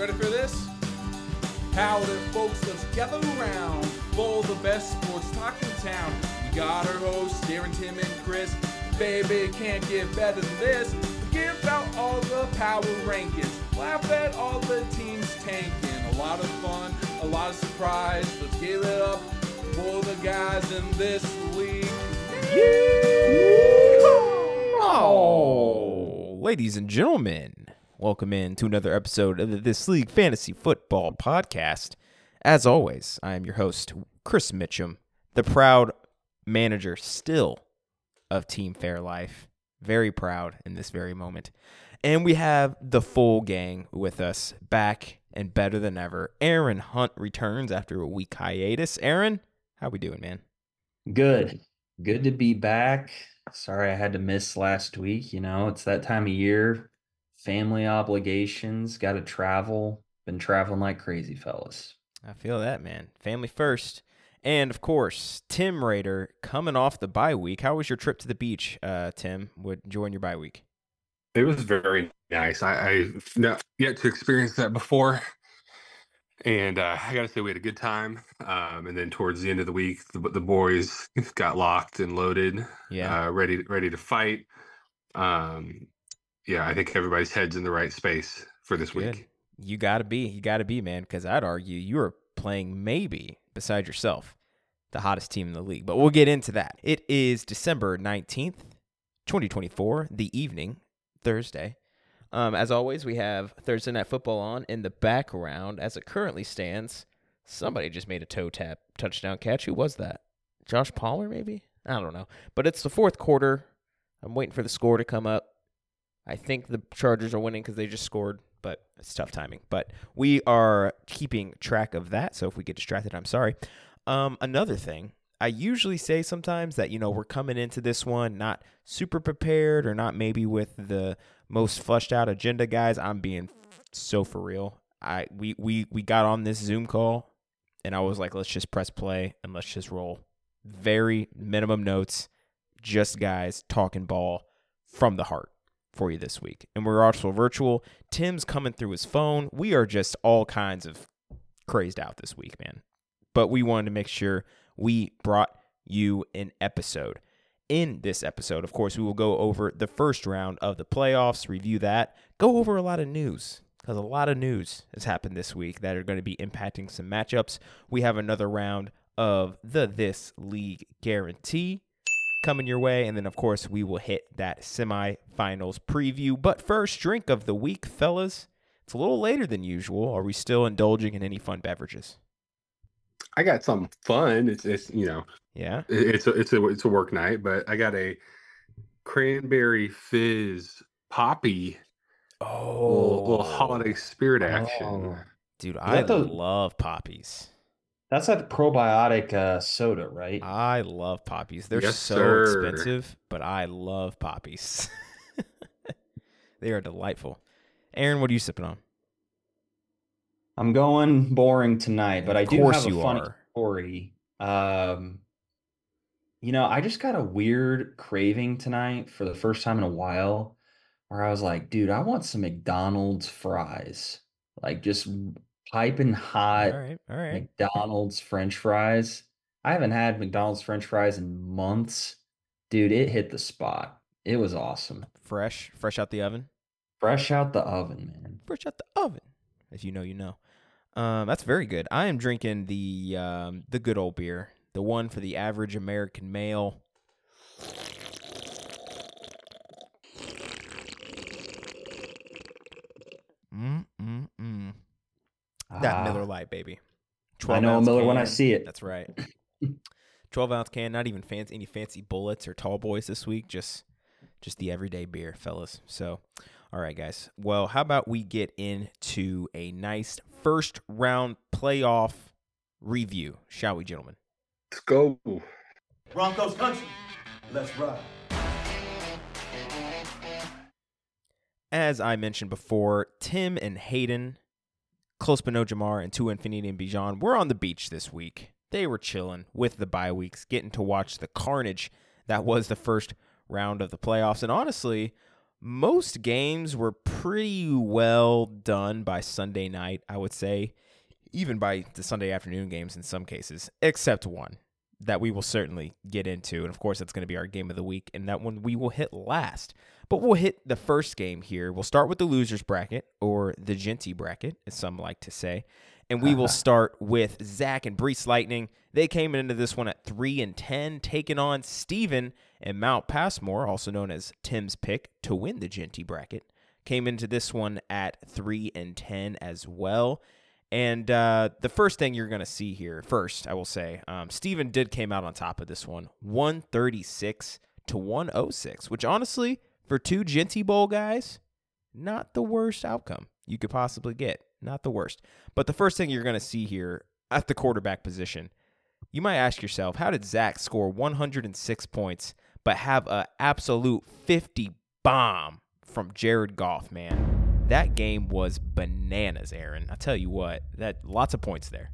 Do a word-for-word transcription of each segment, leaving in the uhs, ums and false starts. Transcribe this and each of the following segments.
ready for this? Howdy, folks, let's gather around for the best sports talk in town. We got our hosts, Darren, Tim, and Chris. Baby, can't get better than this. Give out all the power rankings. Laugh at all the teams tanking. A lot of fun, a lot of surprise. Let's give it up for the guys in this league. Oh, ladies and gentlemen, welcome in to another episode of the This League Fantasy Football Podcast. As always, I am your host, Chris Mitchum, the proud manager still of Team Fairlife. Very proud in this very moment. And we have the full gang with us, back and better than ever. Aaron Hunt returns after a week hiatus. Aaron, how we doing, man? Good. Good to be back. Sorry I had to miss last week. You know, it's that time of year. Family obligations, got to travel. Been traveling like crazy, fellas. I feel that, man. Family first. And, of course, Tim Rader coming off the bye week. How was your trip to the beach, uh, Tim? Would join your bye week? It was very nice. I, I've not yet to experience that before. And uh, I got to say, we had a good time. Um, and then towards the end of the week, the, the boys got locked and loaded, Yeah. uh, ready, ready to fight. Um, yeah, I think everybody's head's in the right space for this Good. week. You got to be. You got to be, man, because I'd argue you were playing maybe, beside yourself, the hottest team in the league. But we'll get into that. It is December nineteenth, twenty twenty-four, the evening, Thursday. Um, as always, we have Thursday Night Football on in the background. As it currently stands, somebody just made a toe tap touchdown catch. Who was that? Josh Pollard, maybe? I don't know. But it's the fourth quarter. I'm waiting for the score to come up. I think the Chargers are winning because they just scored, but it's tough timing. But we are keeping track of that, so if we get distracted, I'm sorry. Um, another thing, I usually say sometimes that, you know, we're coming into this one not super prepared or not maybe with the most fleshed out agenda, guys. I'm being so for real. I we we we got on this Zoom call, and I was like, let's just press play and let's just roll. Very minimum notes, just guys talking ball from the heart for you this week. And we're also virtual. Tim's coming through his phone. We are just all kinds of crazed out this week, man. But we wanted to make sure we brought you an episode. In this episode, of course, we will go over the first round of the playoffs, review that, go over a lot of news, because a lot of news has happened this week that are going to be impacting some matchups. We have another round of the This League Guarantee coming your way, and then, of course, we will hit that semifinals preview. But first, drink of the week, fellas. It's a little later than usual. Are we still indulging in any fun beverages? I got something fun. It's, it's you know, Yeah. it- it's a, it's a, it's a work night, but I got a cranberry fizz poppy, Oh, little, little holiday spirit action. Oh, dude, Is I that the- love poppies. that's that probiotic uh, soda, right? I love poppies. They're Yes, so sir. expensive, but I love poppies. They are delightful. Aaron, what are you sipping on? I'm going boring tonight, but Of I do course have a you funny are. story. Um, you know, I just got a weird craving tonight for the first time in a while, where I was like, dude, I want some McDonald's fries. Like just piping All hot right, all right. McDonald's French fries. I haven't had McDonald's French fries in months. Dude, it hit the spot. It was awesome. Fresh, fresh out the oven. Fresh out the oven, man. Fresh out the oven. If you know, you know. Um, that's very good. I am drinking the um, the good old beer, the one for the average American male. Mm mm mm. That Ah, Miller Lite, baby. I know a ounce Miller when I can. see it. That's right. twelve ounce can, not even fancy any fancy bullets or tall boys this week, just just the everyday beer, fellas. So, all right, guys. Well, how about we get into a nice first round playoff review, shall we, gentlemen? Let's go. Broncos country, let's ride. As I mentioned before, Tim and Hayden, Close but no Jamar, and To Infinity and Bijan were on the beach this week. They were chilling with the bye weeks, getting to watch the carnage that was the first round of the playoffs. And honestly, most games were pretty well done by Sunday night, I would say, even by the Sunday afternoon games in some cases, except one that we will certainly get into. And of course, that's going to be our game of the week, and that one we will hit last. But we'll hit the first game here. We'll start with the losers bracket, or the Genty bracket, as some like to say. And we will start with Zach and Brees Lightning. They came into this one at three and ten, taking on Steven and Mount Passmore, also known as Tim's pick, to win the Genty bracket. Came into this one at three and ten as well. And uh, the first thing you're going to see here, first, I will say, um, Steven did came out on top of this one, one thirty-six to one oh six, which honestly, for two Genty Bowl guys, not the worst outcome you could possibly get. Not the worst. But the first thing you're going to see here at the quarterback position, you might ask yourself, how did Zach score one hundred six points but have an absolute fifty bomb from Jared Goff, man? That game was bananas, Aaron. I tell you what, that lots of points there.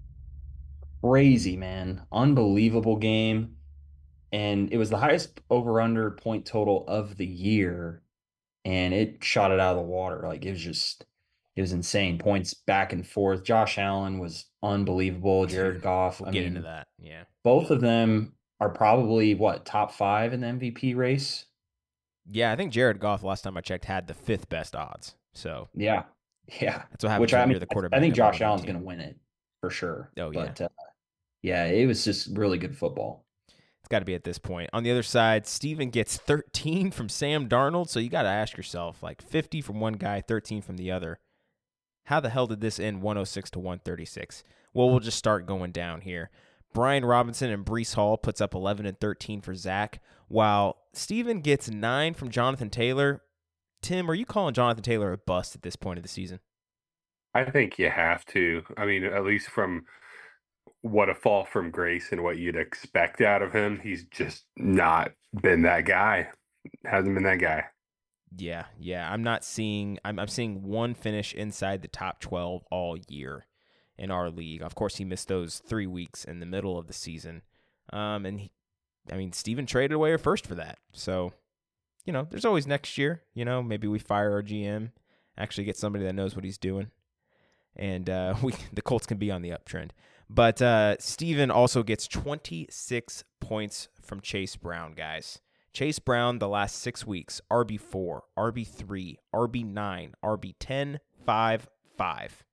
Crazy, man. Unbelievable game. And it was the highest over-under point total of the year, and it shot it out of the water. Like, it was just... It was insane. Points back and forth. Josh Allen was unbelievable. Jared Goff. We'll I get mean, into that. Yeah. both of them are probably, what, top five in the M V P race? Yeah, I think Jared Goff, last time I checked, had the fifth best odds. So Yeah. Yeah. that's what happens Which when I you're mean, the I- quarterback. I think of Josh a Allen's team. going to win it for sure. Oh, yeah. But, uh, yeah, it was just really good football. It's got to be at this point. On the other side, Steven gets thirteen from Sam Darnold. So you got to ask yourself, like fifty from one guy, thirteen from the other. How the hell did this end one oh six to one thirty-six? Well, we'll just start going down here. Brian Robinson and Brees Hall puts up eleven and thirteen for Zach, while Steven gets nine from Jonathan Taylor. Tim, are you calling Jonathan Taylor a bust at this point of the season? I think you have to. I mean, at least from what a fall from grace and what you'd expect out of him, he's just not been that guy. Hasn't been that guy. Yeah, yeah. I'm not seeing I'm I'm seeing one finish inside the top twelve all year in our league. Of course, he missed those three weeks in the middle of the season. Um, and he, I mean, Steven traded away a first for that. So, you know, there's always next year. You know, maybe we fire our G M, actually get somebody that knows what he's doing, and uh, we the Colts can be on the uptrend. But uh, Steven also gets twenty-six points from Chase Brown, guys. Chase Brown, the last six weeks, R B four, R B three, R B nine, R B ten, five, five.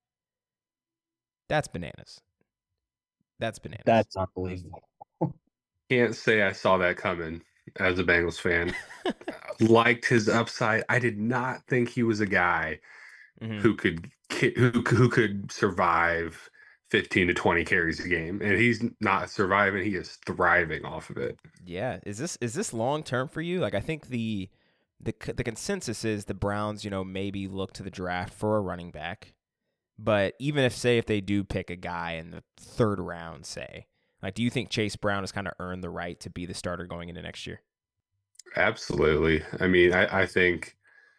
That's bananas. That's bananas. That's unbelievable. Can't say I saw that coming as a Bengals fan. Liked his upside. I did not think he was a guy Mhm. who could ki- who who could survive fifteen to twenty carries a game, and he's not surviving. He is thriving off of it. Yeah, is this is this long term for you? Like, I think the the c- the consensus is the Browns, you know, maybe look to the draft for a running back. But even if, say, if they do pick a guy in the third round, say, like, do you think Chase Brown has kind of earned the right to be the starter going into next year? Absolutely. I mean, I, I think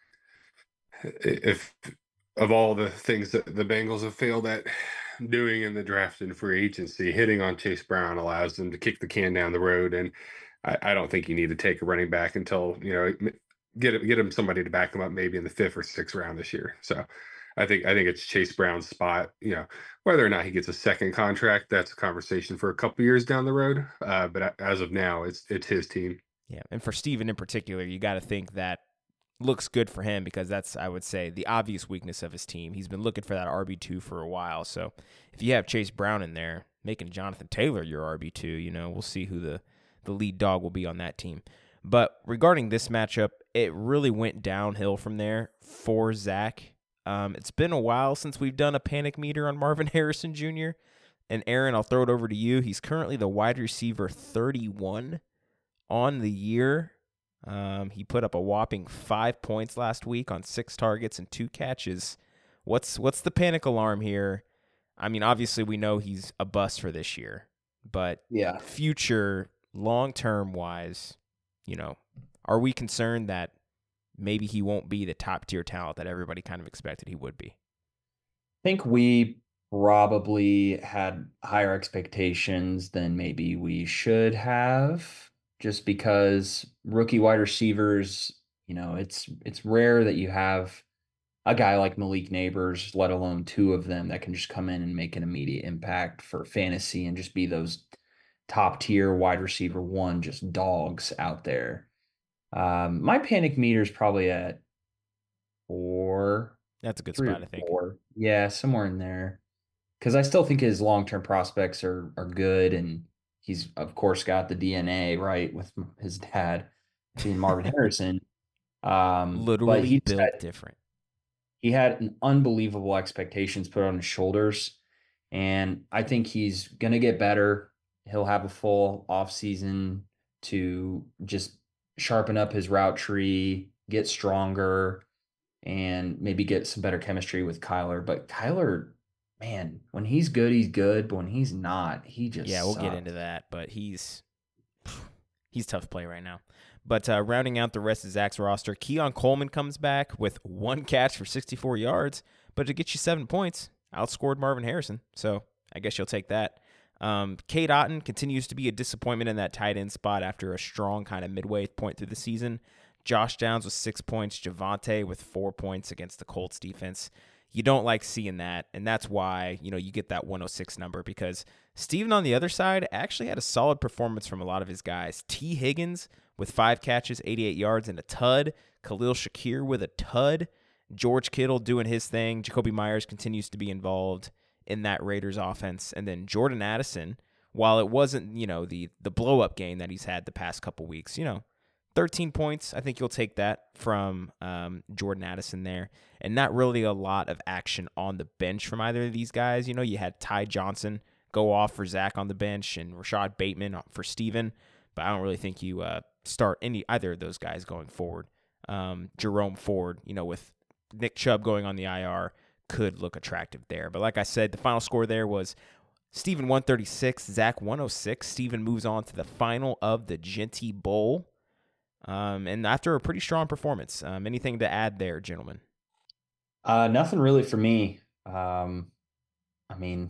if of all the things that the Bengals have failed at doing in the draft and free agency, hitting on Chase Brown allows them to kick the can down the road. And I, I don't think you need to take a running back until, you know, get get him somebody to back him up maybe in the fifth or sixth round this year. So I think I think it's Chase Brown's spot. You know, whether or not he gets a second contract, that's a conversation for a couple years down the road. Uh, but as of now, it's it's his team. Yeah, and for Steven in particular, you got to think that looks good for him because that's, I would say, the obvious weakness of his team. He's been looking for that R B two for a while. So if you have Chase Brown in there, making Jonathan Taylor your R B two, you know, we'll see who the, the lead dog will be on that team. But regarding this matchup, it really went downhill from there for Zach. Um, it's been a while since we've done a panic meter on Marvin Harrison Junior And Aaron, I'll throw it over to you. He's currently the wide receiver thirty-one on the year. Um, he put up a whopping five points last week on six targets and two catches. What's what's the panic alarm here? I mean, obviously we know he's a bust for this year, but Yeah. future, long-term wise, you know, are we concerned that maybe he won't be the top-tier talent that everybody kind of expected he would be? I think we probably had higher expectations than maybe we should have, just because rookie wide receivers You know, it's it's rare that you have a guy like Malik Neighbors, let alone two of them that can just come in and make an immediate impact for fantasy and just be those top tier wide receiver one, just dogs out there. Um, my panic meter is probably at four. That's a good Three spot, or I think. four. Yeah, somewhere in there. Because I still think his long term prospects are are good, and he's of course got the D N A right with his dad being Marvin Harrison. Um, but Literally he just built had, different. he had an unbelievable expectations put on his shoulders, and I think he's gonna get better. He'll have a full off season to just sharpen up his route tree, get stronger, and maybe get some better chemistry with Kyler. But Kyler, man, when he's good, he's good. But when he's not, he just Yeah, we'll sucks. get into that, but he's he's tough to play right now. But uh, rounding out the rest of Zach's roster, Keon Coleman comes back with one catch for sixty-four yards, but to get you seven points, outscored Marvin Harrison. So I guess you'll take that. Um, Cade Otton continues to be a disappointment in that tight end spot after a strong kind of midway point through the season. Josh Downs with six points, Javonte with four points against the Colts defense. You don't like seeing that, and that's why, you know, you get that one oh six number, because Steven on the other side actually had a solid performance from a lot of his guys. T. Higgins with five catches, eighty-eight yards, and a tud. Khalil Shakir with a tud. George Kittle doing his thing. Jacoby Myers continues to be involved in that Raiders offense. And then Jordan Addison, while it wasn't, you know, the the blow-up game that he's had the past couple weeks, you know, thirteen points, I think you'll take that from um, Jordan Addison there. And not really a lot of action on the bench from either of these guys. You know, you had Ty Johnson go off for Zach on the bench and Rashad Bateman for Steven, but I don't really think you uh, start any either of those guys going forward. Um, Jerome Ford, you know, with Nick Chubb going on the I R, could look attractive there. But like I said, the final score there was Steven one thirty-six, Zach one oh six. Steven moves on to the final of the Genty Bowl. Um, and after a pretty strong performance, um, anything to add there, gentlemen? Uh, nothing really for me. Um, I mean,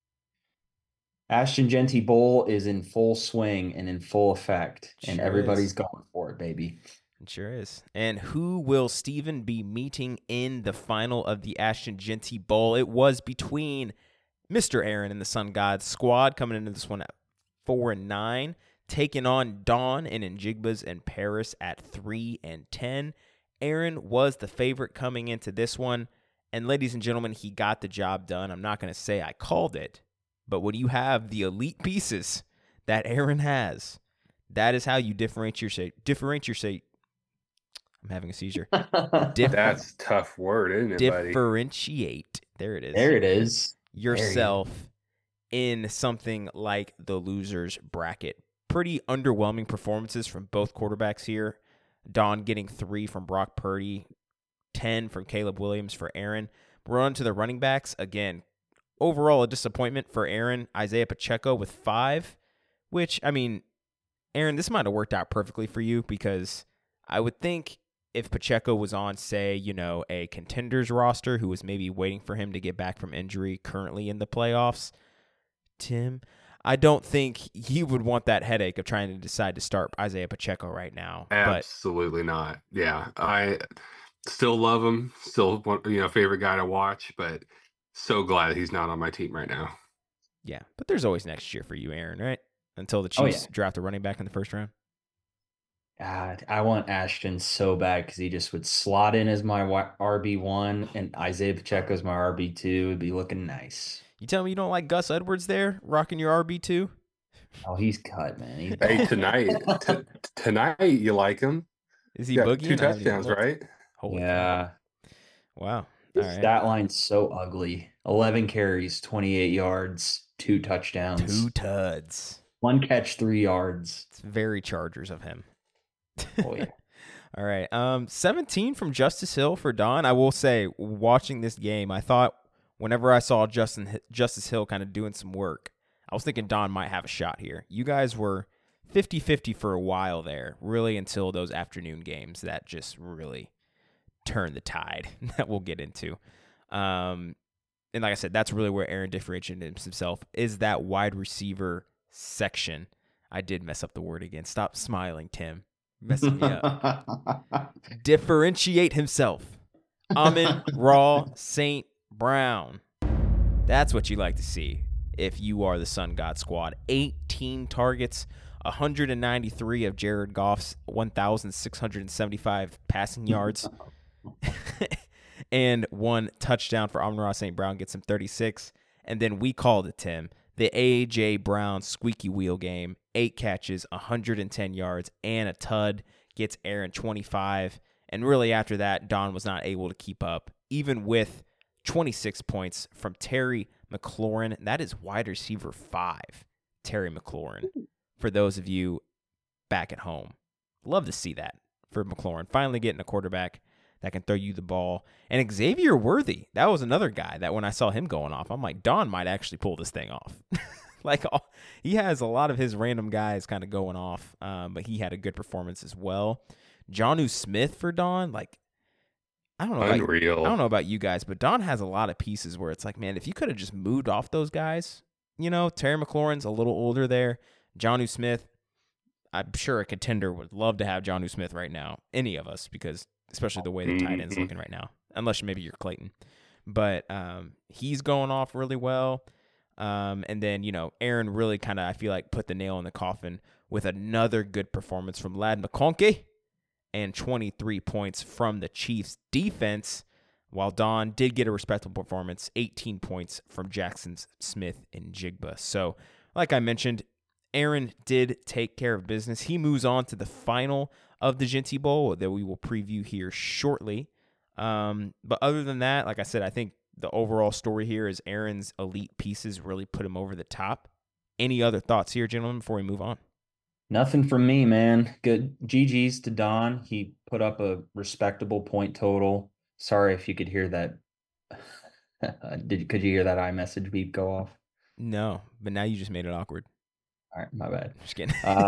Ashton Genty Bowl is in full swing and in full effect, and Sure everybody's is. going for it, baby. It sure is. And who will Steven be meeting in the final of the Ashton Genty Bowl? It was between Mister Aaron and the Sun God squad coming into this one at four and nine, taking on Dawn and Njigbas and Paris at three and ten. Aaron was the favorite coming into this one, and ladies and gentlemen, he got the job done. I'm not going to say I called it, but when you have the elite pieces that Aaron has, that is how you differentiate. Differentiate. I'm having a seizure. Dif- That's a tough word, isn't it, buddy? differentiate. There it is. There it is. Yourself in something like the losers bracket. Pretty underwhelming performances from both quarterbacks here. Don getting three from Brock Purdy, ten from Caleb Williams for Aaron. We're on to the running backs. Again, overall a disappointment for Aaron. Isaiah Pacheco with five, which, I mean, Aaron, this might have worked out perfectly for you, because I would think if Pacheco was on, say, you know, a contenders roster who was maybe waiting for him to get back from injury currently in the playoffs, Tim, I don't think he would want that headache of trying to decide to start Isaiah Pacheco right now. Absolutely not. Yeah, I still love him. Still, want- you know, favorite guy to watch, but so glad he's not on my team right now. Yeah, but there's always next year for you, Aaron, right? Until the Oh, Chiefs yeah. draft a running back in the first round. God, I want Ashton so bad because he just would slot in as my R B one and Isaiah Pacheco as my R B two. Would be looking nice. You tell me you don't like Gus Edwards there, rocking your R B two? Oh, he's cut, man. He's Hey, tonight, t- tonight you like him? Is he Got boogieing? two I haven't even touchdowns, looked. right? Holy cow. yeah. Wow. All His right. stat line's so ugly. eleven carries, twenty-eight yards, two touchdowns. Two tuds. One catch, three yards. It's very Chargers of him. Oh, yeah. All right. Um, seventeen from Justice Hill for Don. I will say, watching this game, I thought whenever I saw Justin Justice Hill kind of doing some work, I was thinking Don might have a shot here. You guys were fifty-fifty for a while there, really, until those afternoon games that just really turned the tide that we'll get into. Um, and like I said, that's really where Aaron differentiated himself, is that wide receiver section. I did mess up the word again. Stop smiling, Tim. Messing me up. Differentiate himself. Amon-Ra Saint Brown. That's what you like to see if you are the Sun God Squad. eighteen targets, one hundred ninety-three of Jared Goff's one thousand six hundred seventy-five passing yards, and one touchdown for Amon-Ra Saint Brown gets him thirty-six. And then we called it, Tim, the A J. Brown squeaky wheel game. Eight catches, one hundred ten yards, and a T U D gets Aaron twenty-five. And really after that, Don was not able to keep up, even with twenty-six points from Terry McLaurin. That is wide receiver five, Terry McLaurin, for those of you back at home. Love to see that for McLaurin. Finally getting a quarterback that can throw you the ball. And Xavier Worthy, that was another guy that when I saw him going off, I'm like, Don might actually pull this thing off. Like, he has a lot of his random guys kind of going off, um, but he had a good performance as well. Jonnu Smith for Don, like, I don't know. Unreal. About, I don't know about you guys, but Don has a lot of pieces where it's like, man, if you could have just moved off those guys, you know, Terry McLaurin's a little older there. Jonnu Smith, I'm sure a contender would love to have Jonnu Smith right now. Any of us, because especially the way the tight end's looking right now, unless maybe you're Clayton. But um, he's going off really well. Um, and then, you know, Aaron really kind of, I feel like, put the nail in the coffin with another good performance from Ladd McConkey and twenty-three points from the Chiefs defense, while Don did get a respectable performance, eighteen points from Jackson Smith and Jigba. So, like I mentioned, Aaron did take care of business. He moves on to the final of the Genty Bowl that we will preview here shortly. Um, but other than that, like I said, I think the overall story here is Aaron's elite pieces really put him over the top. Any other thoughts here, gentlemen, before we move on? Nothing from me, man. Good G G's to Don. He put up a respectable point total. Sorry if you could hear that. Did could you hear that iMessage beep go off? No, but now you just made it awkward. All right, my bad. Just kidding. uh,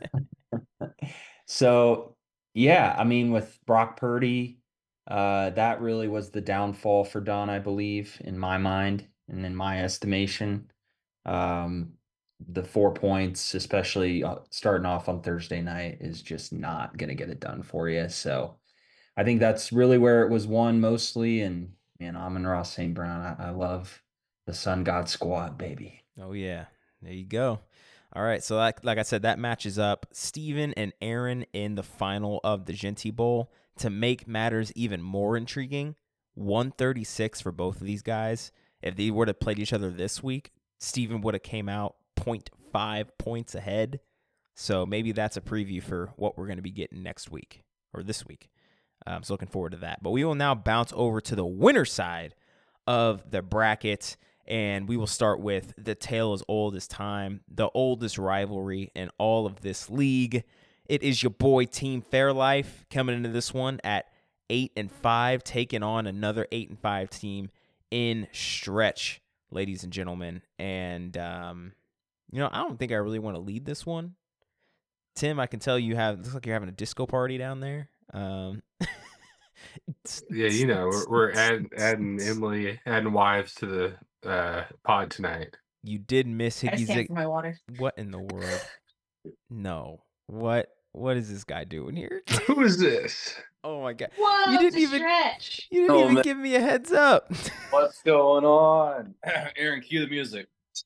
so yeah, I mean, with Brock Purdy, uh, that really was the downfall for Don, I believe, in my mind and in my estimation. Um, the four points, especially starting off on Thursday night, is just not going to get it done for you. So I think that's really where it was won mostly. And man, Amon-Ra Saint Brown, I, I love the Sun God Squad, baby. Oh, yeah. There you go. All right. So like, like I said, that matches up Steven and Aaron in the final of the Genty Bowl. To make matters even more intriguing, one thirty-six for both of these guys. If they would have played each other this week, Steven would have came out zero point five points ahead. So maybe that's a preview for what we're going to be getting next week or this week. Um, so looking forward to that. But we will now bounce over to the winner side of the bracket, and we will start with the tale as old as time, the oldest rivalry in all of this league. It is your boy Team Fairlife coming into this one at eight and five, taking on another eight and five team in Stretch, ladies and gentlemen. And um, you know, I don't think I really want to lead this one. Tim, I can tell you have looks like you're having a disco party down there. Um, yeah, you know, we're, we're adding, adding Emily, adding wives to the uh, pod tonight. You did miss I Higgy stand Zig. for my water. What in the world? No. What? What is this guy doing here? Who is this? Oh my god! Whoa, You didn't it's a even. stretch. You didn't Oh, even man. give me a heads up. What's going on? Aaron, cue the music.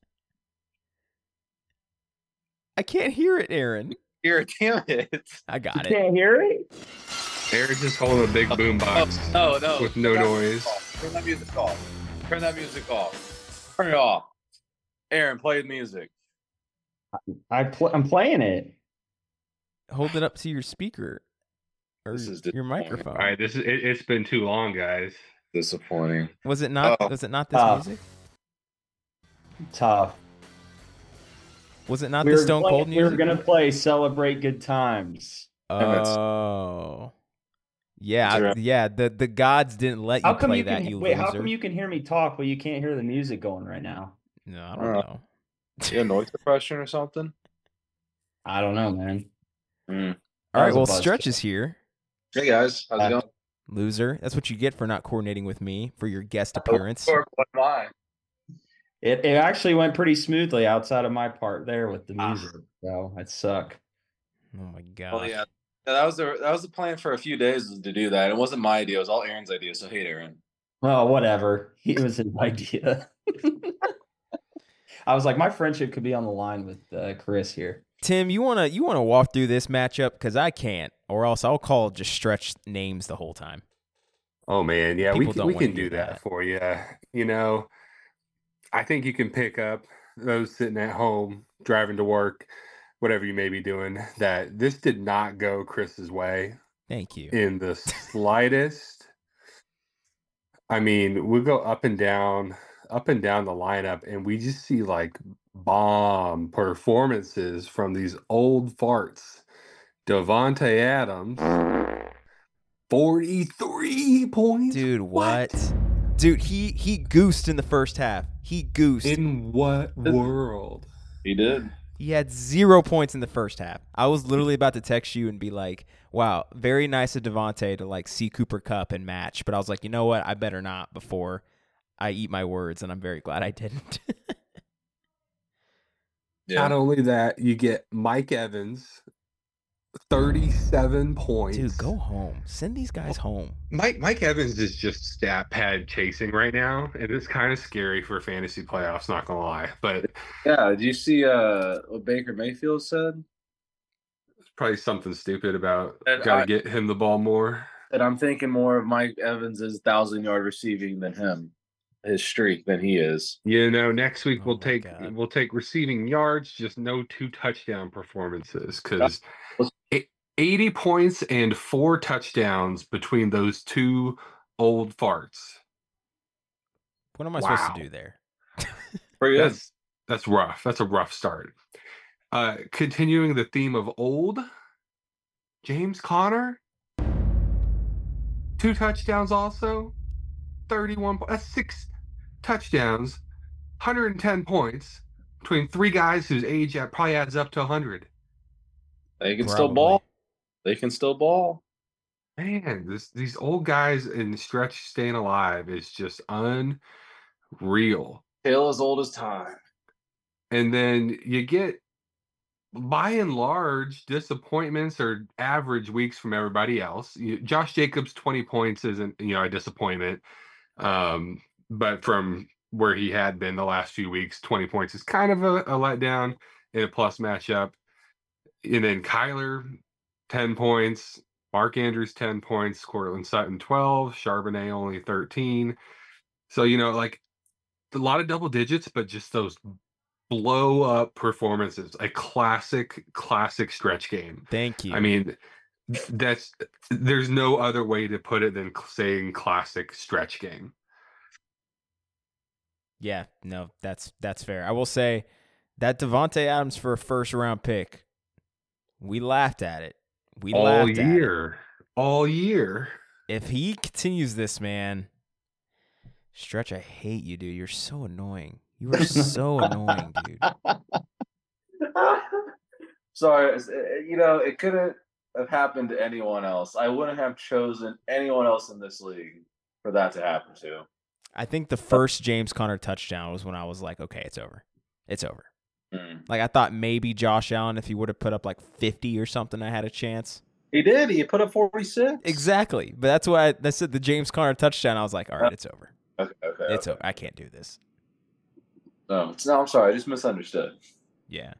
I can't hear it, Aaron. Here, damn it. I got it. Can't hear it? Aaron's just holding a big boom box Oh, no, no. with no Turn that noise. music off. Turn that music off. Turn that music off. Turn it off. Aaron, play the music. I pl- I'm playing it. Hold it up to your speaker or This is your disappointing. microphone. All right, this is it, it's been too long, guys. Disappointing. Was it not? Oh. Was it not this Oh. music? Tough. Was it not we the were Stone playing- Cold We were music? gonna play "Celebrate Good Times." that's- Oh, yeah, That's I- right. yeah. The the gods didn't let you How come play you that. can You wait? loser. How come you can hear me talk, but you can't hear the music going right now? No, I don't Uh, know. You have noise suppression or something? I don't know, man. Mm. All That right, was a well, buzz Stretch kill. is here. Hey, guys. How's Uh, it going? Loser. That's what you get for not coordinating with me for your guest appearance. Or what am I? It it actually went pretty smoothly outside of my part there with the Ah. music. So it suck. Oh my god. Well, yeah. Yeah, that was the that was the plan for a few days was to do that. It wasn't my idea; it was all Aaron's idea. So hate Aaron. Well, whatever. It was his idea. I was like, my friendship could be on the line with uh, Chris here. Tim, you wanna you wanna walk through this matchup because I can't, or else I'll call just stretch names the whole time. Oh man, yeah, we People can, don't we wanna can do hear that that. for you. You know, I think you can pick up those sitting at home, driving to work, whatever you may be doing, that this did not go Chris's way Thank you. in the slightest. I mean, we go up and down, up and down the lineup, and we just see like bomb performances from these old farts. Devontae Adams, forty-three points. Dude, what? Dude, he he goosed in the first half. He goosed. In what world? He did. He had zero points in the first half. I was literally about to text you and be like, wow, very nice of Devontae to like see Cooper Kupp and match. But I was like, you know what? I better not before I eat my words, and I'm very glad I didn't. Yeah. Not only that, you get Mike Evans, thirty-seven points. Dude, go home. Send these guys home. Mike Mike Evans is just stat pad chasing right now, and it's kind of scary for fantasy playoffs, not gonna lie. But Yeah. Did you see uh, what Baker Mayfield said? it's probably something stupid about And gotta I- get him the ball more. And I'm thinking more of Mike Evans' thousand yard receiving than him, his streak than he is. You know, next week Oh we'll my take God. we'll take receiving yards, just no two touchdown performances, because eighty points and four touchdowns between those two old farts. What am I supposed Wow. to do there? Pretty good. That's that's rough. That's a rough start. Uh, continuing the theme of old, James Conner, two touchdowns also, thirty-one. po- That's six touchdowns, one hundred ten points between three guys whose age uh, probably adds up to one hundred. They can still Probably. ball. They can still ball. Man, this these old guys in the stretch staying alive is just unreal. Hill as old as time. And then you get, by and large, disappointments or average weeks from everybody else. You, Josh Jacobs, twenty points isn't, you know, a disappointment. Um, but from where he had been the last few weeks, twenty points is kind of a, a letdown in a plus matchup. And then Kyler, ten points. Mark Andrews, ten points. Cortland Sutton, twelve. Charbonnet, only thirteen. So, you know, like a lot of double digits, but just those blow up performances. A classic, classic stretch game. Thank you. I mean, that's there's no other way to put it than saying classic stretch game. Yeah, no, that's that's fair. I will say that Devontae Adams for a first round pick, we laughed at it. We All laughed at it. year. All year. If he continues this, man, Stretch, I hate you, dude. You're so annoying. You are so annoying, dude. Sorry, it's- uh, you know, it couldn't have happened to anyone else. I wouldn't have chosen anyone else in this league for that to happen to. I think the first James Conner touchdown was when I was like, okay, it's over. It's over. Mm. Like, I thought maybe Josh Allen, if he would have put up like fifty or something, I had a chance. He did. He put up forty-six. Exactly. But that's why I, that's the James Conner touchdown. I was like, all right, it's over. Okay. Okay. It's okay. over. I can't do this. No, it's- no, I'm sorry. I just misunderstood. Yeah.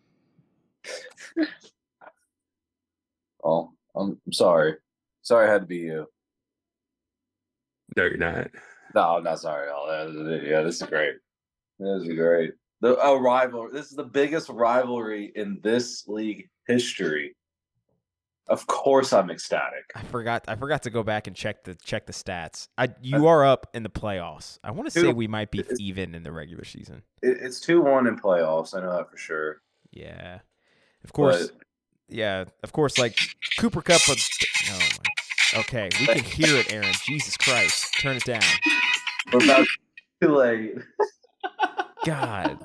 Oh, I'm, I'm sorry. Sorry, I had to be you. No, you're not. No, I'm not sorry at all. Uh, Yeah, this is great. This is great. The a rival. This is the biggest rivalry in this league history. Of course, I'm ecstatic. I forgot I forgot to go back and check the check the stats. I you are up in the playoffs. I want to say Dude, we might be it's- even in the regular season. It, it's two one in playoffs. I know that for sure. Yeah. Of course. But- Yeah, of course like Cooper Kupp. But, oh my. Okay, we can hear it, Aaron. Jesus Christ. Turn it down. We're about too late. God.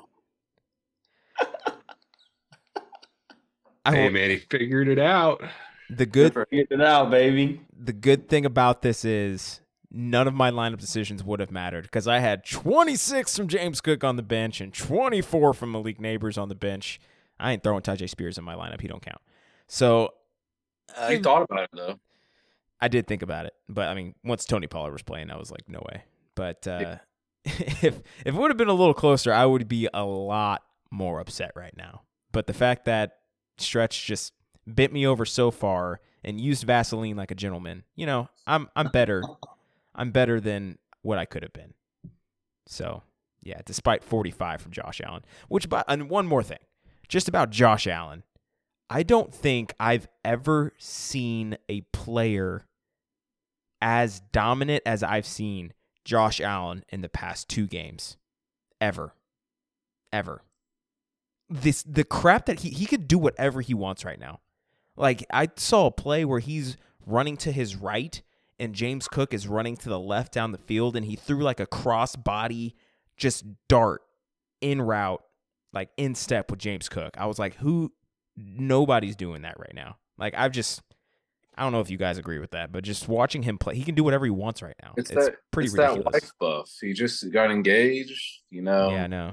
I Hey will, man, he figured it out. the good Get it out, baby. the good thing about this is none of my lineup decisions would have mattered because I had twenty-six from James Cook on the bench and twenty-four from Malik Neighbors on the bench. I ain't throwing Tajay Spears in my lineup. He don't count. So You thought about it though. I did think about it, but I mean, once Tony Pollard was playing, I was like, no way. But uh, if if it would have been a little closer, I would be a lot more upset right now. But the fact that Stretch just bit me over so far and used Vaseline like a gentleman, you know, I'm I'm better. I'm better than what I could have been. So yeah, despite forty-five from Josh Allen, which by and one more thing, just about Josh Allen. I don't think I've ever seen a player as dominant as I've seen Josh Allen in the past two games. Ever. Ever. This the crap that he he could do whatever he wants right now. Like, I saw a play where he's running to his right and James Cook is running to the left down the field, and he threw like a cross body just dart in route, like in step with James Cook. I was like, who nobody's doing that right now. Like, I've just, I don't know if you guys agree with that, but just watching him play, he can do whatever he wants right now. It's, It's, that pretty it's ridiculous. that life buff. He just got engaged, you know. Yeah, I know.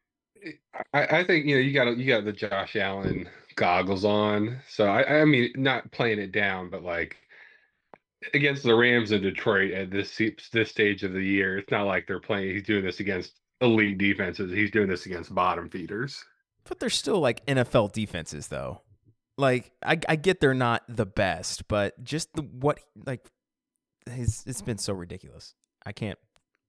I, I think you know you got you got the Josh Allen goggles on. So I, I mean, not playing it down, but like against the Rams in Detroit at this se- this stage of the year, it's not like they're playing. He's doing this against elite defenses. He's doing this against bottom feeders. But they're still like N F L defenses, though. Like, I, I get they're not the best, but just the what like his it's been so ridiculous. I can't.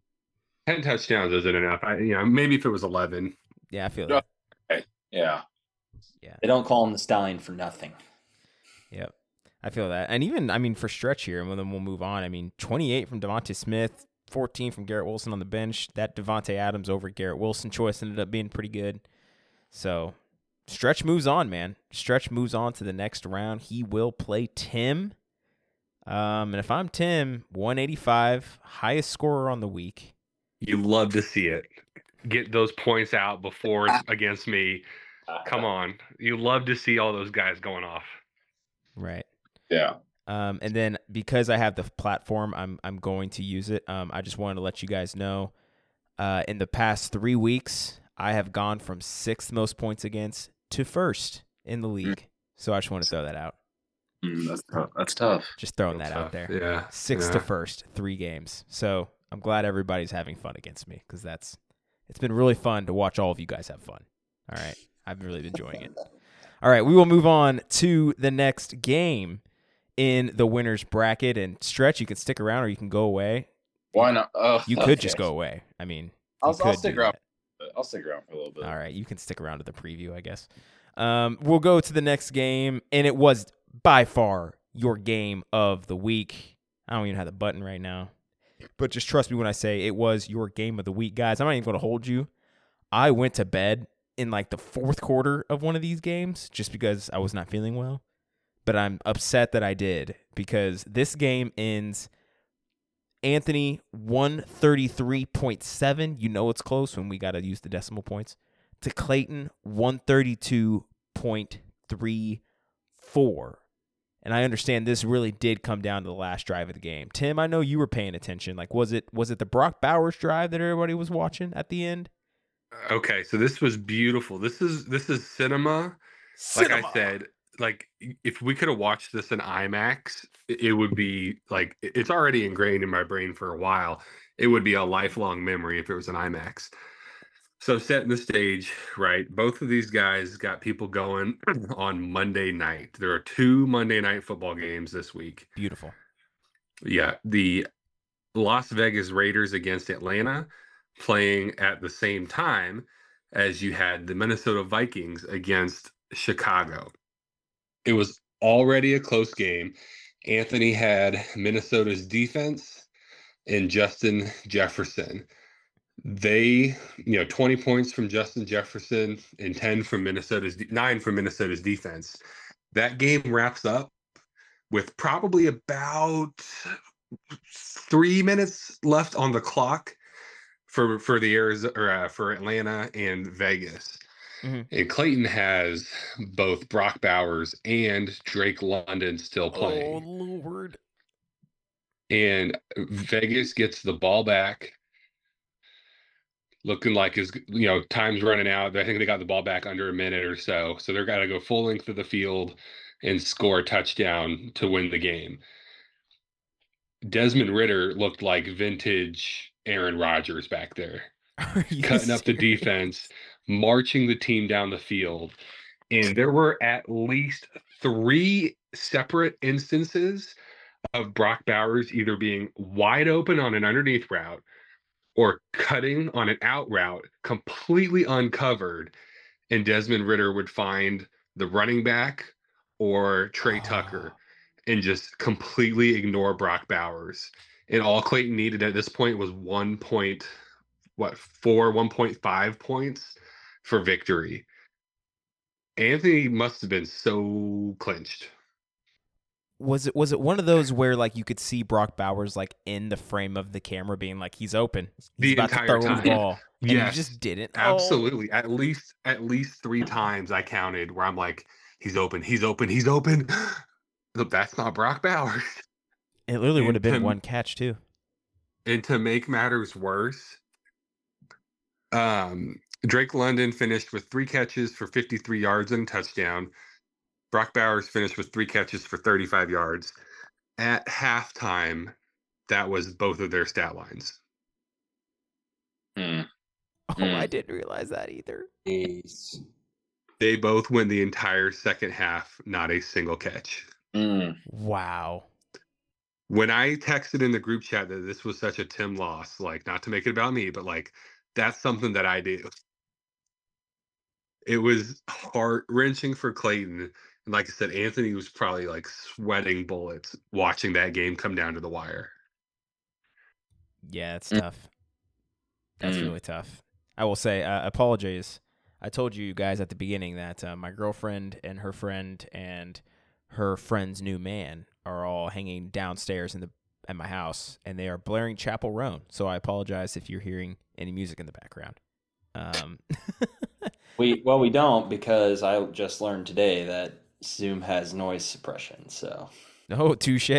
Ten touchdowns isn't enough. I, you know, maybe if it was eleven. Yeah, I feel that. Okay. Yeah. Yeah. They don't call him the Stallion for nothing. Yep. I feel that. And even, I mean, for Stretch here, and then we'll move on. I mean, twenty-eight from Devontae Smith, fourteen from Garrett Wilson on the bench. That Devontae Adams over Garrett Wilson choice ended up being pretty good. So, Stretch moves on, man. Stretch moves on to the next round. He will play Tim. Um, and if I'm Tim, one eighty-five, highest scorer on the week. You love to see it. Get those points out before it's against me. Come on. You love to see all those guys going off. Right. Yeah. Um, and then because I have the platform, I'm I'm going to use it. Um, I just wanted to let you guys know, uh, in the past three weeks, I have gone from sixth most points against to first in the league. So I just want to throw that out. Mm, that's tough. That's tough. Just throwing Real that tough. out there. Yeah. Sixth yeah. to first, three games. So I'm glad everybody's having fun against me because that's it's been really fun to watch all of you guys have fun. All right. I've really been enjoying it. All right. We will move on to the next game in the winner's bracket. And Stretch, you can stick around or you can go away. Why not? Oh, You could just go away. I mean, you I'll, I'll could stick do around. that. I'll stick around for a little bit. All right. You can stick around to the preview, I guess. Um, we'll go to the next game. And it was by far your game of the week. I don't even have the button right now. But just trust me when I say it was your game of the week, guys. I'm not even going to hold you. I went to bed in like the fourth quarter of one of these games just because I was not feeling well. But I'm upset that I did because this game ends Anthony one thirty-three point seven. You know it's close when we got to use the decimal points. To Clayton one thirty-two point three four. And I understand this really did come down to the last drive of the game. Tim, I know you were paying attention. Like, was it was it the Brock Bowers drive that everybody was watching at the end? Okay, so this was beautiful. This is this is cinema. Cinema. Like I said, like if we could have watched this in IMAX, it it would be like it's already ingrained in my brain for a while. It would be a lifelong memory if it was an IMAX. So setting the stage, right? Both of these guys got people going on Monday night. There are two Monday night football games this week. Beautiful. Yeah, the Las Vegas Raiders against Atlanta playing at the same time as you had the Minnesota Vikings against Chicago. It was already a close game. Anthony had Minnesota's defense and Justin Jefferson. They, you know, twenty points from Justin Jefferson and ten from Minnesota's, nine from Minnesota's defense. That game wraps up with probably about three minutes left on the clock for for the Arizona or uh, for Atlanta and Vegas. Mm-hmm. And Clayton has both Brock Bowers and Drake London still playing. Oh, Lord. And Vegas gets the ball back. Looking like his, you know, time's running out. I think they got the ball back under a minute or so. So they're got to go full length of the field. and score a touchdown to win the game. Desmond Ridder looked like vintage Aaron Rodgers back there, cutting up the defense, marching the team down the field. And there were at least three separate instances of Brock Bowers either being wide open on an underneath route or cutting on an out route, completely uncovered, and Desmond Ridder would find the running back or Trey Tucker and just completely ignore Brock Bowers. And all Clayton needed at this point was one point, what, four, one point five points for victory. Anthony must have been so clinched. Was it was it one of those where like you could see Brock Bowers like in the frame of the camera being like he's open, he's the about entire to throw time. the ball, and yes, he just didn't? Absolutely, oh. at least at least three times I counted where I'm like, he's open, he's open, he's open. Look, that's not Brock Bowers. It literally would have been to, one catch too. And to make matters worse, um, Drake London finished with three catches for fifty-three yards and a touchdown. Brock Bowers finished with three catches for thirty-five yards. At halftime, that was both of their stat lines. Mm. Oh, Mm. I didn't realize that either. Jeez. They both win the entire second half, not a single catch. Mm. Wow. When I texted in the group chat that this was such a Tim loss, like, not to make it about me, but like, that's something that I do. It was heart-wrenching for Clayton. And like I said, Anthony was probably like sweating bullets watching that game come down to the wire. Yeah, it's Mm. tough. That's Mm. really tough. I will say, uh, apologies. I told you guys at the beginning that uh, my girlfriend and her friend and her friend's new man are all hanging downstairs in the at my house, and they are blaring Chapel Roan. So I apologize if you're hearing any music in the background. Um, We well, we don't, because I just learned today that Zoom has noise suppression. So oh, touche.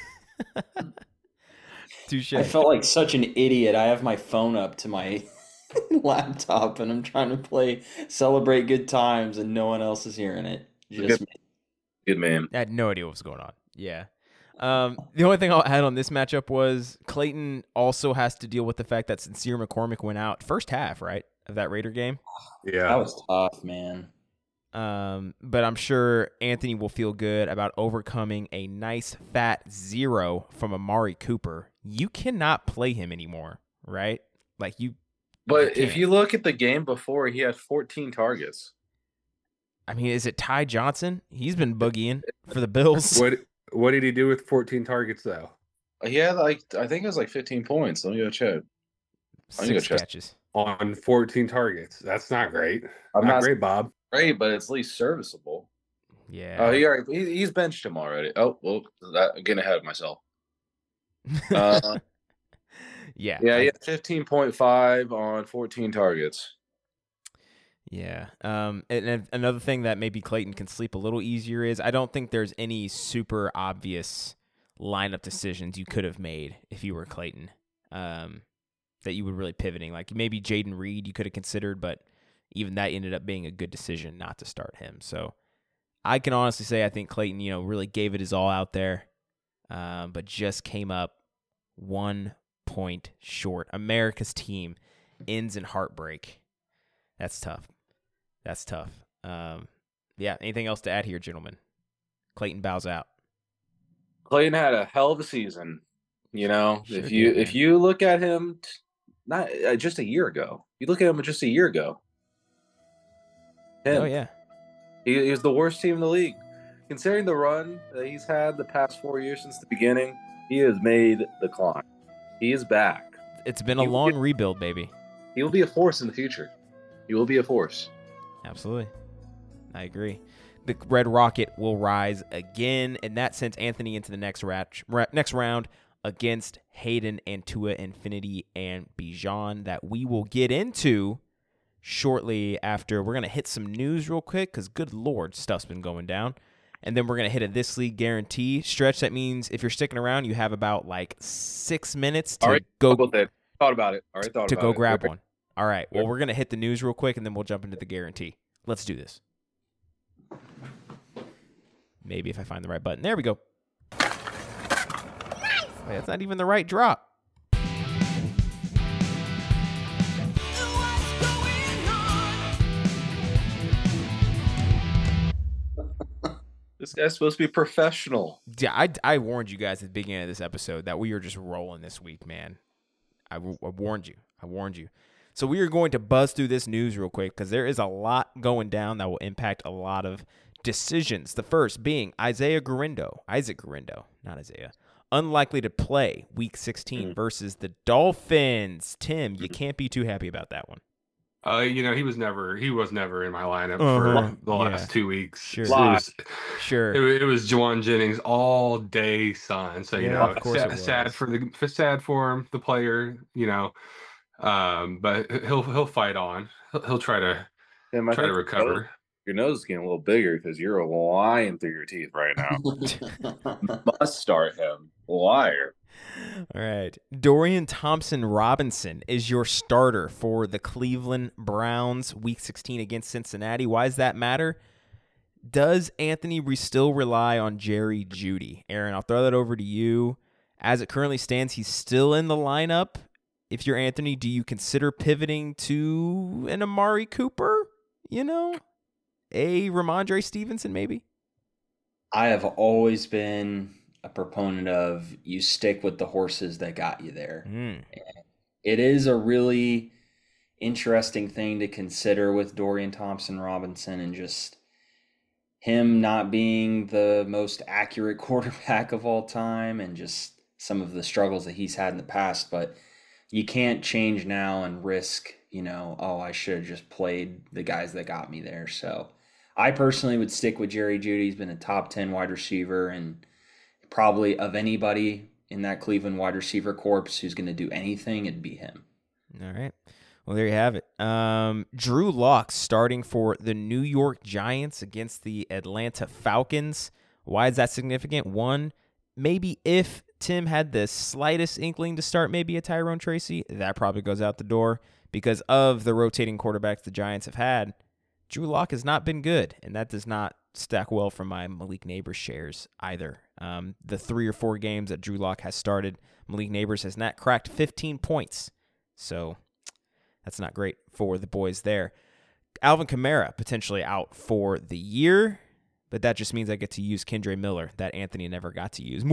Touche. I felt like such an idiot. I have my phone up to my laptop and I'm trying to play Celebrate Good Times and no one else is hearing it. Just Good, good man. I had no idea what was going on. Yeah. Um, the only thing I'll add on this matchup was Clayton also has to deal with the fact that Sincere McCormick went out first half, right, of that Raider game. Yeah. That was tough, man. Um, but I'm sure Anthony will feel good about overcoming a nice fat zero from Amari Cooper. You cannot play him anymore, right? Like you. But you if you look at the game before, he had fourteen targets. I mean, is it Ty Johnson? He's been boogieing for the Bills. What What did he do with fourteen targets though? He had like I think it was like fifteen points. Let me go check. I need to Six check. catches. On fourteen targets. That's not great. I'm not not great, Bob. great, but it's at least serviceable. Yeah. Oh, he already he, he's benched him already. Oh, well, that, I'm getting ahead of myself. Uh, yeah. yeah, I- he had fifteen point five on fourteen targets. Yeah. Um, and, and another thing that maybe Clayton can sleep a little easier is I don't think there's any super obvious lineup decisions you could have made if you were Clayton, um, that you were really pivoting. Like maybe Jaden Reed you could have considered, but even that ended up being a good decision not to start him. So I can honestly say I think Clayton, you know, really gave it his all out there, um, but just came up one point short. America's team ends in heartbreak. That's tough. That's tough. Um, yeah. Anything else to add here, gentlemen? Clayton bows out. Clayton had a hell of a season. You know, Sure if you did, if man. you look at him, t- not uh, just a year ago. You look at him just a year ago. Him, Oh yeah. he, he was the worst team in the league. Considering the run that he's had the past four years since the beginning, he has made the climb. He is back. It's been a You long get- rebuild, baby. He will be a force in the future. He will be a force. Absolutely. I agree. The Red Rocket will rise again, and that sends Anthony into the next rat- ra- next round against Hayden and Tua Infinity and Bijan that we will get into shortly after. We're going to hit some news real quick because, good Lord, stuff's been going down. And then we're going to hit a This League guarantee stretch. That means if you're sticking around, you have about like six minutes to All right, go thought about that. Thought about it. All right, thought to about go it. grab Okay. one. All right. Well, we're going to hit the news real quick, and then we'll jump into the guarantee. Let's do this. Maybe if I find the right button. There we go. Wait, that's not even the right drop. This guy's supposed to be professional. Yeah, I, I warned you guys at the beginning of this episode that we are just rolling this week, man. I, I warned you. I warned you. So we are going to buzz through this news real quick because there is a lot going down that will impact a lot of decisions. The first being Isaiah Gurindo, Isaac Gurindo, not Isaiah, unlikely to play Week sixteen mm. versus the Dolphins. Tim, you can't be too happy about that one. Uh, you know, he was never he was never in my lineup uh-huh. for the last yeah. two weeks. Sure, so it was, sure. It, it was Juwan Jennings all day, son. So you yeah, know, of course sad, sad for the sad for him, the player. You know, um, but he'll he'll fight on. He'll, he'll try to yeah, try to recover. Your nose is getting a little bigger because you're lying through your teeth right now. Must start him, liar. All right. Dorian Thompson-Robinson is your starter for the Cleveland Browns Week sixteen against Cincinnati. Why does that matter? Does Anthony still rely on Jerry Jeudy? Aaron, I'll throw that over to you. As it currently stands, he's still in the lineup. If you're Anthony, do you consider pivoting to an Amari Cooper? You know, a Ramondre Stevenson maybe? I have always been a proponent of you stick with the horses that got you there. Mm. It is a really interesting thing to consider with Dorian Thompson-Robinson and just him not being the most accurate quarterback of all time and just some of the struggles that he's had in the past. But you can't change now and risk, you know, oh, I should have just played the guys that got me there. So I personally would stick with Jerry Jeudy. He's been a top ten wide receiver, and probably of anybody in that Cleveland wide receiver corps who's going to do anything, it'd be him. All right. Well, there you have it. Um, Drew Lock starting for the New York Giants against the Atlanta Falcons. Why is that significant? One, maybe if Tim had the slightest inkling to start maybe a Tyrone Tracy, that probably goes out the door because of the rotating quarterbacks the Giants have had. Drew Lock has not been good, and that does not stack well for my Malik Neighbors shares either. Um, the three or four games that Drew Lock has started, Malik Neighbors has not cracked fifteen points. So that's not great for the boys there. Alvin Kamara potentially out for the year, but that just means I get to use Kendre Miller that Anthony never got to use.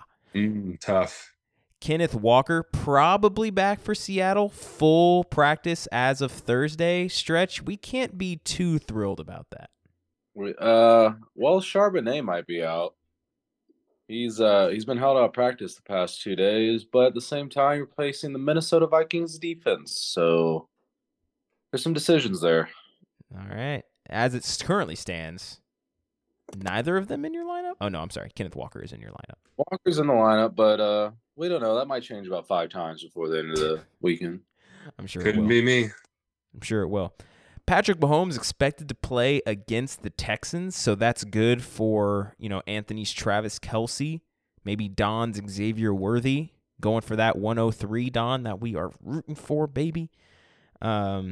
Mm, tough. Kenneth Walker probably back for Seattle. Full practice as of Thursday. Stretch, we can't be too thrilled about that. Uh, well, Charbonnet might be out. He's uh he's been held out of practice the past two days, but at the same time, you're facing the Minnesota Vikings defense, so there's some decisions there. All right, as it currently stands, neither of them in your lineup. Oh no, I'm sorry, Kenneth Walker is in your lineup. Walker's in the lineup, but uh, we don't know. That might change about five times before the end of the weekend. I'm sure Couldn't it will. be me. I'm sure it will. Patrick Mahomes expected to play against the Texans, so that's good for, you know, Anthony's Travis Kelce, maybe Don's Xavier Worthy, going for that one oh three, Don, that we are rooting for, baby. Um,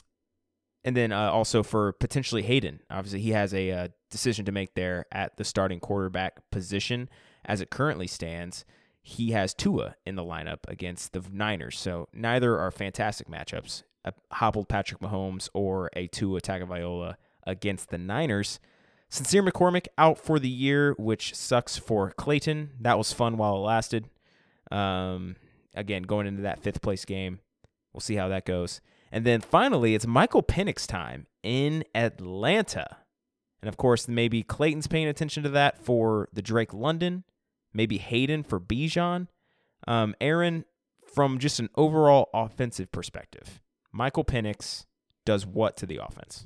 and then uh, also for potentially Hayden. Obviously, he has a uh, decision to make there at the starting quarterback position. As it currently stands, he has Tua in the lineup against the Niners, so neither are fantastic matchups. A hobbled Patrick Mahomes or a Tua Tagovailoa against the Niners. Sincere McCormick out for the year, which sucks for Clayton. That was fun while it lasted. Um, again, going into that fifth place game. We'll see how that goes. And then finally, it's Michael Penix time in Atlanta. And of course, maybe Clayton's paying attention to that for the Drake London. Maybe Hayden for Bijan. Um, Aaron, from just an overall offensive perspective, Michael Penix does what to the offense?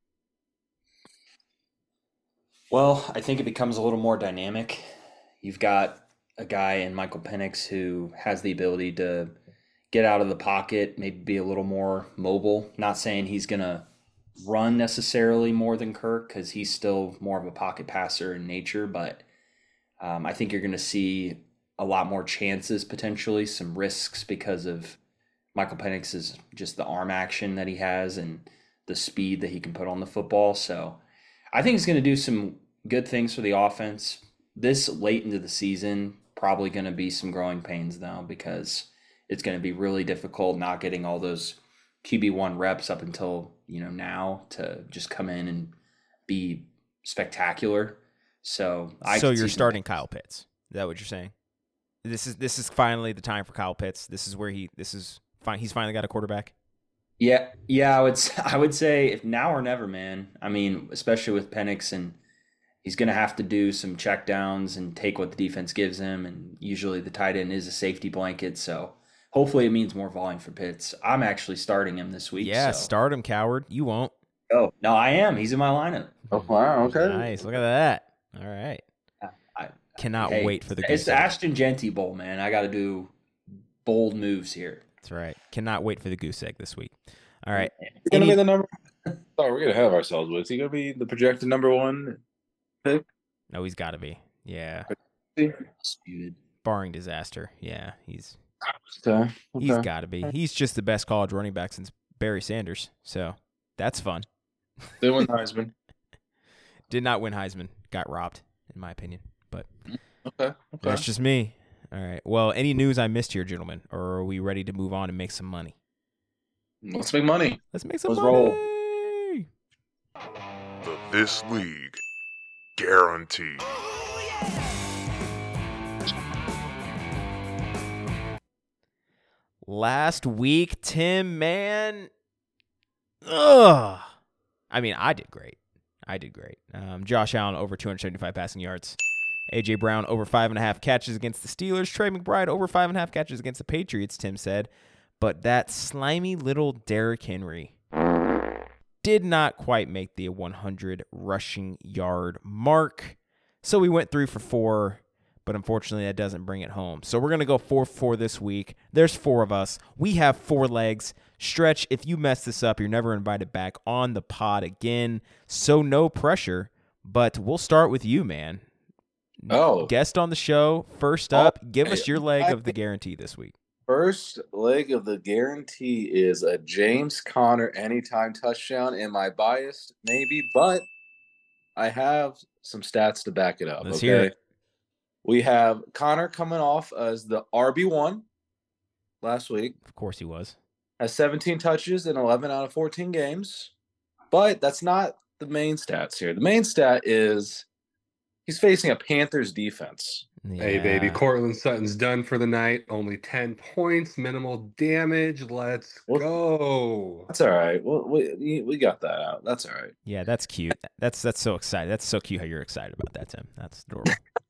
Well, I think it becomes a little more dynamic. You've got a guy in Michael Penix who has the ability to get out of the pocket, maybe be a little more mobile. Not saying he's going to run necessarily more than Kirk because he's still more of a pocket passer in nature, but um, I think you're going to see a lot more chances, potentially some risks because of Michael Penix is just the arm action that he has and the speed that he can put on the football. So I think he's going to do some good things for the offense. This late into the season, probably going to be some growing pains now because it's going to be really difficult not getting all those Q B one reps up until, you know, now to just come in and be spectacular. So I so could you're see starting that. Kyle Pitts. Is that what you're saying? This is this is finally the time for Kyle Pitts. This is where he this is fine. He's finally got a quarterback. Yeah, yeah, I would s- I would say if now or never, man. I mean, especially with Penix, and he's going to have to do some check downs and take what the defense gives him, and usually the tight end is a safety blanket, so hopefully it means more volume for Pitts. I'm actually starting him this week. Yeah, so. start him, coward. You won't. Oh, no, I am. He's in my lineup. Oh wow, okay. Nice. Look at that. All right. I, Cannot hey, wait for the it's goose the egg. Ashton Genty Bowl, man. I got to do bold moves here. That's right. Cannot wait for the goose egg this week. All right. He's gonna Any- be the number. Sorry, we're gonna have ourselves. Is he gonna be the projected number one pick? No, he's got to be. Yeah. Disputed. Barring disaster. Yeah, he's Okay. he's okay. got to be. He's just the best college running back since Barry Sanders. So that's fun. They won the Heisman. Did not win Heisman. Got robbed, in my opinion. But Okay. Okay. that's just me. All right. Well, any news I missed here, gentlemen, or are we ready to move on and make some money? Let's make money. Let's make some Let's money. roll. The This League Guarantee. Last week, Tim, man. Ugh. I mean, I did great. I did great. Um, Josh Allen over two hundred seventy-five passing yards. A J Brown over five and a half catches against the Steelers. Trey McBride over five and a half catches against the Patriots, Tim said. But that slimy little Derrick Henry did not quite make the one hundred rushing yard mark. So we went three for four, but unfortunately that doesn't bring it home. So we're going to go four for four this week. There's four of us. We have four legs. Stretch, if you mess this up, you're never invited back on the pod again. So no pressure, but we'll start with you, man. Oh. Guest on the show. First Oh, up, give us your leg I- of the guarantee this week. First leg of the guarantee is a James Conner anytime touchdown. Am I biased? Maybe, but I have some stats to back it up. Let's okay? hear it. We have Connor coming off as the R B one last week, Of course he was. has seventeen touches in eleven out of fourteen games. But that's not the main stats here. The main stat is he's facing a Panthers defense. Hey, baby, Yeah. Cortland Sutton's done for the night. Only ten points, minimal damage. Let's Well- go. That's all right. Well, we we got that out. That's all right. Yeah, that's cute. That's that's so exciting. That's so cute how you're excited about that, Tim. That's adorable.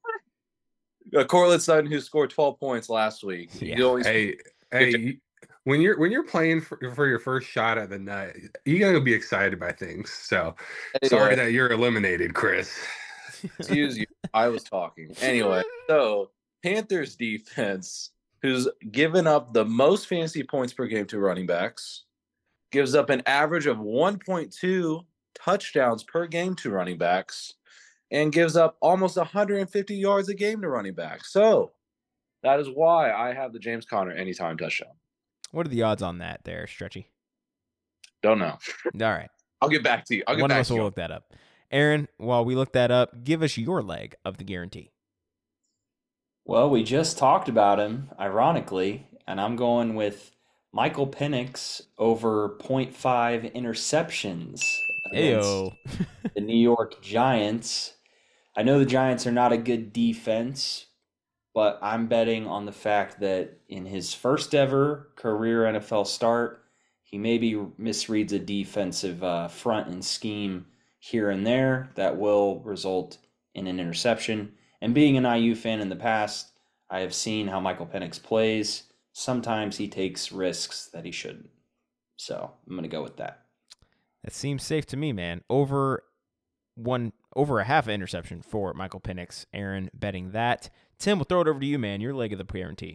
Uh, Cortland Sutton, who scored twelve points last week. Yeah. You always Hey, hey, when you're when you're playing for, for your first shot at the night, you gotta be excited by things. So sorry that you're eliminated, Chris. Excuse you. I was talking. Anyway, so Panthers defense, who's given up the most fantasy points per game to running backs, gives up an average of one point two touchdowns per game to running backs, and gives up almost one hundred fifty yards a game to running backs. So that is why I have the James Conner anytime touchdown. What are the odds on that there, Stretchy? Don't know. All right. I'll get back to you. I'll get One of back us to will you. look that up. Aaron, while we look that up, give us your leg of the guarantee. Well, we just talked about him, ironically, and I'm going with Michael Penix over point five interceptions against Ayo. the New York Giants. I know the Giants are not a good defense, but I'm betting on the fact that in his first ever career N F L start, he maybe misreads a defensive uh, front and scheme here and there that will result in an interception. And being an I U fan in the past, I have seen how Michael Penix plays. Sometimes he takes risks that he shouldn't. So I'm going to go with that. That seems safe to me, man. Over one, over a half interception for Michael Penix. Aaron betting that. Tim, we'll throw it over to you, man. Your leg of the guarantee.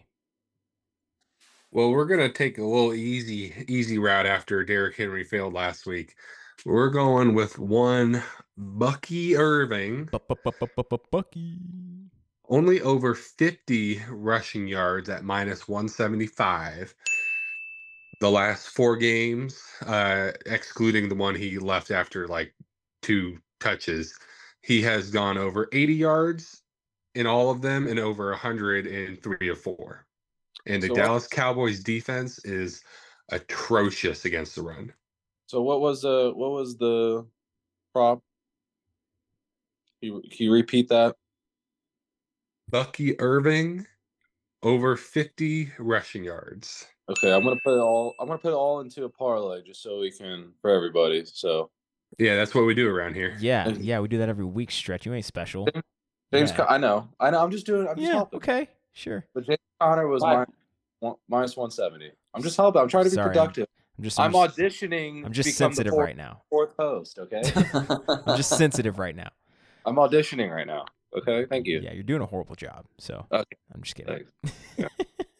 Well, we're gonna take a little easy, easy route after Derrick Henry failed last week. We're going with one Bucky Irving, Bucky. only over fifty rushing yards at minus one seventy-five. The last four games, uh, excluding the one he left after like two touches, he has gone over eighty yards in all of them and over one hundred in three of four. And the So Dallas what, Cowboys defense is atrocious against the run. so what was the what was the prop? Can you, can you repeat that? Bucky Irving over fifty rushing yards. Okay, I'm gonna put it all. I'm gonna put it all into a parlay just so we can for everybody. So Yeah, that's what we do around here. Yeah, yeah, we do that every week. Stretch, you ain't special. James, Yeah. Con- I know, I know. I'm just doing. I'm just Yeah, helping. okay, sure. But James Conner was Five. minus one, minus one seventy. I'm just helping. I'm trying to be Sorry, I'm- productive. I'm just, I'm, I'm, just, auditioning. I'm to just become sensitive the fourth, right now. fourth host. Okay, I'm just sensitive right now. I'm auditioning right now. Okay, thank you. Yeah, you're doing a horrible job. So Okay. I'm just kidding. Thanks.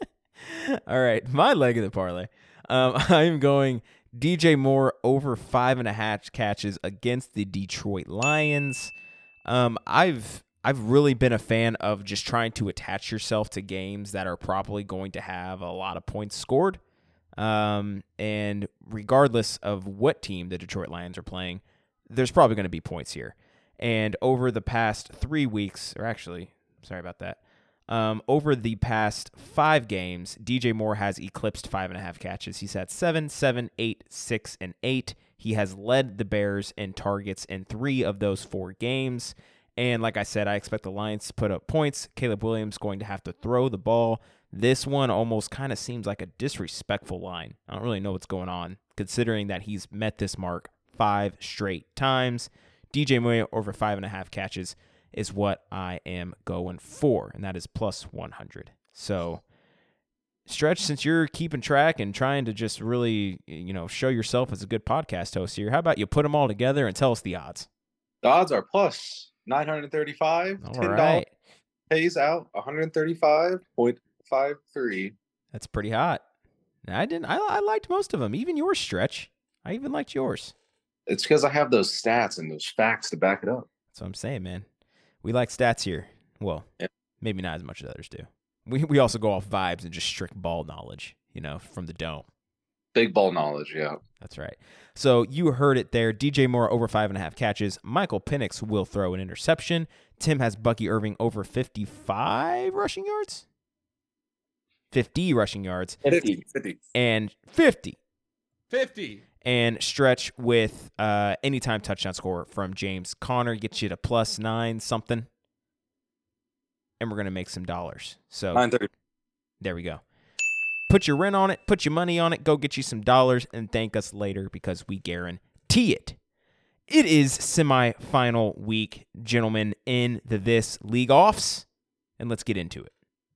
All right, my leg of the parlay. Um, I'm going D J Moore over five and a half catches against the Detroit Lions. Um, I've I've really been a fan of just trying to attach yourself to games that are probably going to have a lot of points scored. Um, and regardless of what team the Detroit Lions are playing, there's probably going to be points here. And over the past three weeks, or actually, sorry about that, um, over the past five games, D J Moore has eclipsed five and a half catches. He's had seven, seven, eight, six, and eight. He has led the Bears in targets in three of those four games. And like I said, I expect the Lions to put up points. Caleb Williams going to have to throw the ball. This one almost kind of seems like a disrespectful line. I don't really know what's going on, considering that he's met this mark five straight times. D J Moore over five and a half catches is what I am going for, and that is plus one hundred. So, Stretch, since you're keeping track and trying to just really, you know, show yourself as a good podcast host here, how about you put them all together and tell us the odds? The odds are plus nine hundred thirty-five. All ten dollars right. pays out one hundred thirty-five point five three. That's pretty hot. I didn't. I, I liked most of them, even yours, Stretch. I even liked yours. It's because I have those stats and those facts to back it up. That's what I'm saying, man. We like stats here. Well, Yeah. maybe not as much as others do. We we also go off vibes and just strict ball knowledge, you know, from the dome. Big ball knowledge, yeah. That's right. So you heard it there. D J Moore over five and a half catches. Michael Penix will throw an interception. Tim has Bucky Irving over fifty-five rushing yards. fifty rushing yards. fifty. fifty. And fifty. fifty. And Stretch with uh, anytime touchdown score from James Conner gets you to plus nine something. And we're going to make some dollars. So nine thirty. there we go. Put your rent on it. Put your money on it. Go get you some dollars and thank us later because we guarantee it. It is semifinal week, gentlemen, in the This League Offs. And let's get into it.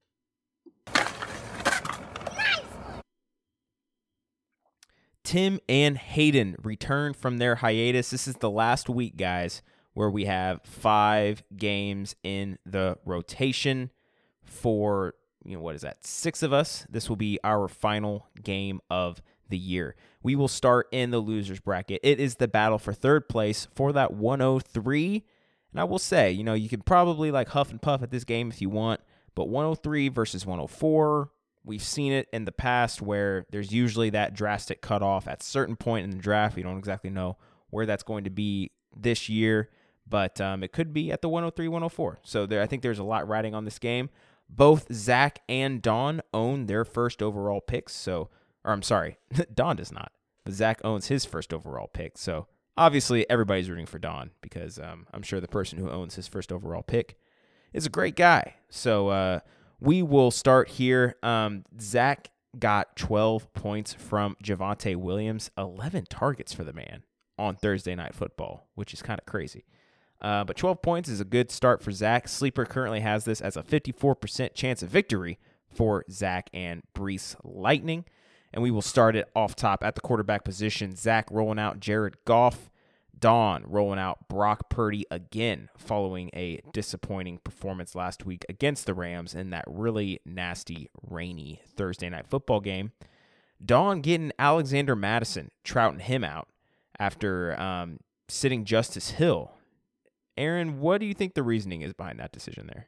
Tim and Hayden return from their hiatus. This is the last week, guys, where we have five games in the rotation for, you know, what is that, six of us. This will be our final game of the year. We will start in the losers bracket. It is the battle for third place for that one oh three. And I will say, you know, you can probably like huff and puff at this game if you want, but one oh three versus one oh four, we've seen it in the past where there's usually that drastic cutoff at a certain point in the draft. We don't exactly know where that's going to be this year, but um, it could be at the one oh three, one oh four. So there, I think there's a lot riding on this game. Both Zach and Don own their first overall picks. So, or I'm sorry, Don does not, but Zach owns his first overall pick. So obviously everybody's rooting for Don because um, I'm sure the person who owns his first overall pick is a great guy. So, uh, we will start here. Um, Zach got twelve points from Javonte Williams, eleven targets for the man on Thursday Night Football, which is kind of crazy. Uh, but twelve points is a good start for Zach. Sleeper currently has this as a fifty-four percent chance of victory for Zach and Brees Lightning. And we will start it off top at the quarterback position. Zach rolling out Jared Goff. Don rolling out Brock Purdy again following a disappointing performance last week against the Rams in that really nasty, rainy Thursday Night Football game. Don getting Alexander Madison, trouting him out after um, sitting Justice Hill. Aaron, what do you think the reasoning is behind that decision there?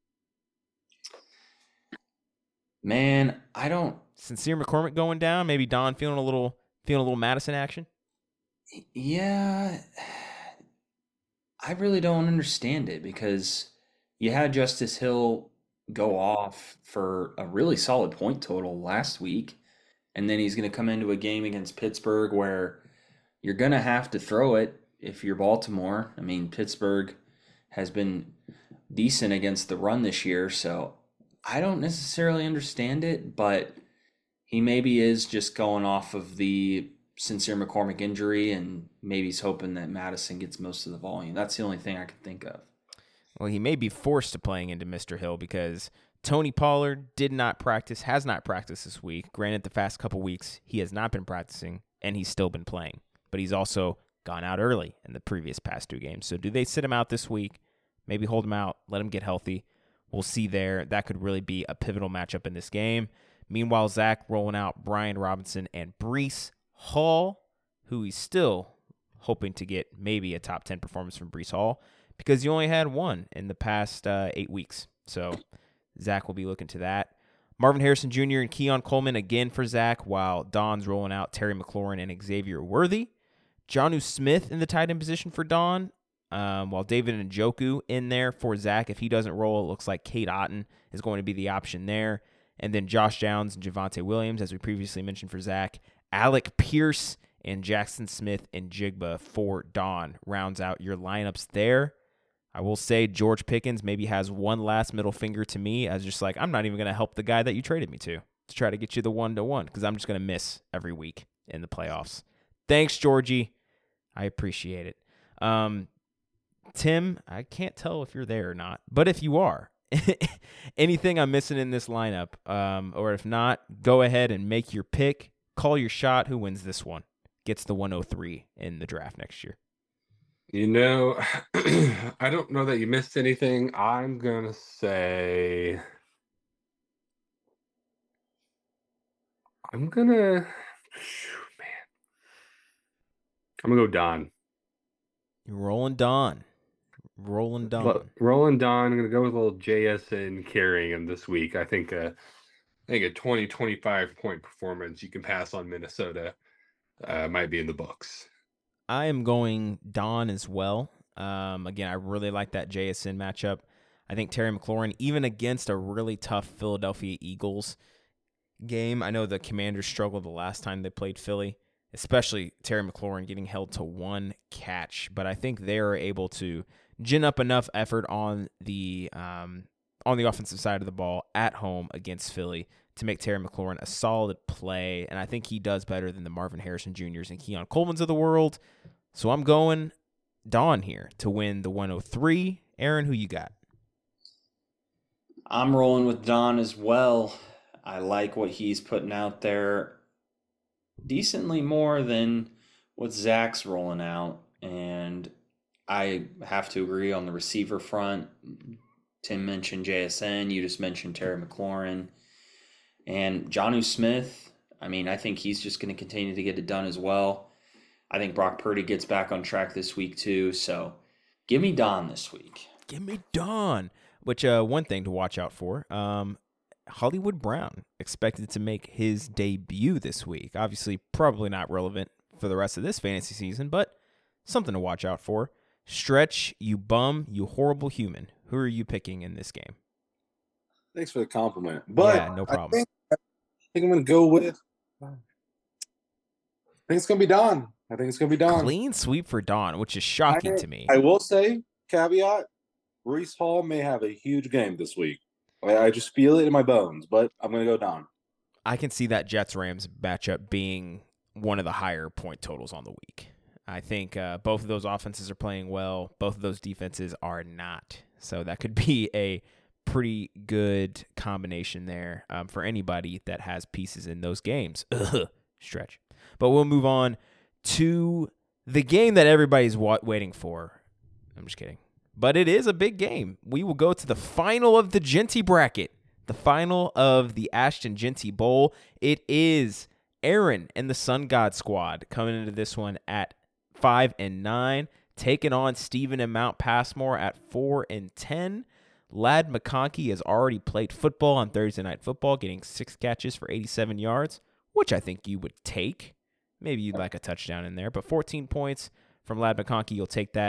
Man, I don't. Sincere McCormick going down, maybe Don feeling a little feeling a little Madison action. Yeah, I really don't understand it because you had Justice Hill go off for a really solid point total last week, and then he's going to come into a game against Pittsburgh where you're going to have to throw it if you're Baltimore. I mean, Pittsburgh has been decent against the run this year, so I don't necessarily understand it, but he maybe is just going off of the Sincere McCormick injury, and maybe he's hoping that Madison gets most of the volume. That's the only thing I can think of. Well, he may be forced to playing into Mister Hill because Tony Pollard did not practice, has not practiced this week. Granted, the past couple weeks he has not been practicing, and he's still been playing. But he's also gone out early in the previous past two games. So do they sit him out this week? Maybe hold him out, let him get healthy. We'll see there. That could really be a pivotal matchup in this game. Meanwhile, Zach rolling out Brian Robinson and Breece Hall, who he's still hoping to get maybe a top ten performance from Breece Hall because he only had one in the past uh, eight weeks. So Zach will be looking to that. Marvin Harrison Junior and Keon Coleman again for Zach, while Don's rolling out Terry McLaurin and Xavier Worthy. Jonnu Smith in the tight end position for Don, um, while David Njoku in there for Zach. If he doesn't roll, it looks like Kate Otten is going to be the option there. And then Josh Downs and Javonte Williams, as we previously mentioned for Zach. Alec Pierce and Jackson Smith and Jigba for Don rounds out your lineups there. I will say George Pickens maybe has one last middle finger to me as just like, I'm not even going to help the guy that you traded me to to try to get you the one-to-one because I'm just going to miss every week in the playoffs. Thanks, Georgie. I appreciate it. Um, Tim, I can't tell if you're there or not, but if you are, anything I'm missing in this lineup, um, or if not, go ahead and make your pick. Call your shot. Who wins this one? Gets the one oh three in the draft next year. You know, I don't know that you missed anything. I'm going to say, I'm going to, man, I'm going to go Don. You're rolling Don. Rolling Don. Lo- Rolling Don. I'm going to go with a little J S N carrying him this week. I think uh, I think a twenty, twenty-five point performance you can pass on Minnesota uh, might be in the books. I am going Don as well. Um, again, I really like that J S N matchup. I think Terry McLaurin, even against a really tough Philadelphia Eagles game, I know the Commanders struggled the last time they played Philly, especially Terry McLaurin getting held to one catch. But I think they are able to gin up enough effort on the um, on the offensive side of the ball at home against Philly to make Terry McLaurin a solid play, and I think he does better than the Marvin Harrison Juniors and Keon Colemans of the world. So I'm going Don here to win the one oh three. Aaron, who you got? I'm rolling with Don as well. I like what he's putting out there decently more than what Zach's rolling out, and I have to agree on the receiver front. Tim mentioned J S N. You just mentioned Terry McLaurin. And Jonnu Smith, I mean, I think he's just going to continue to get it done as well. I think Brock Purdy gets back on track this week too. So give me Don this week. Give me Don. Which, uh, one thing to watch out for, um, Hollywood Brown expected to make his debut this week. Obviously, probably not relevant for the rest of this fantasy season, but something to watch out for. Stretch, you bum, you horrible human. Who are you picking in this game? Thanks for the compliment. But yeah, no problem. I think, I think I'm going to go with, I think it's going to be Don. I think it's going to be Don. Clean sweep for Don, which is shocking I, to me. I will say, caveat, Breece Hall may have a huge game this week. I, I just feel it in my bones, but I'm going to go Don. I can see that Jets-Rams matchup being one of the higher point totals on the week. I think uh, both of those offenses are playing well. Both of those defenses are not. So that could be a pretty good combination there um, for anybody that has pieces in those games. Ugh, stretch. But we'll move on to the game that everybody's wa- waiting for. I'm just kidding. But it is a big game. We will go to the final of the Genty bracket, the final of the Ashton Genty Bowl. It is Aaron and the Sun God Squad coming into this one at five and nine, taking on Steven and Mount Passmore at four and ten. Ladd McConkey has already played football on Thursday Night Football, getting six catches for eighty-seven yards, which I think you would take. Maybe you'd like a touchdown in there, but fourteen points from Ladd McConkey, you'll take that.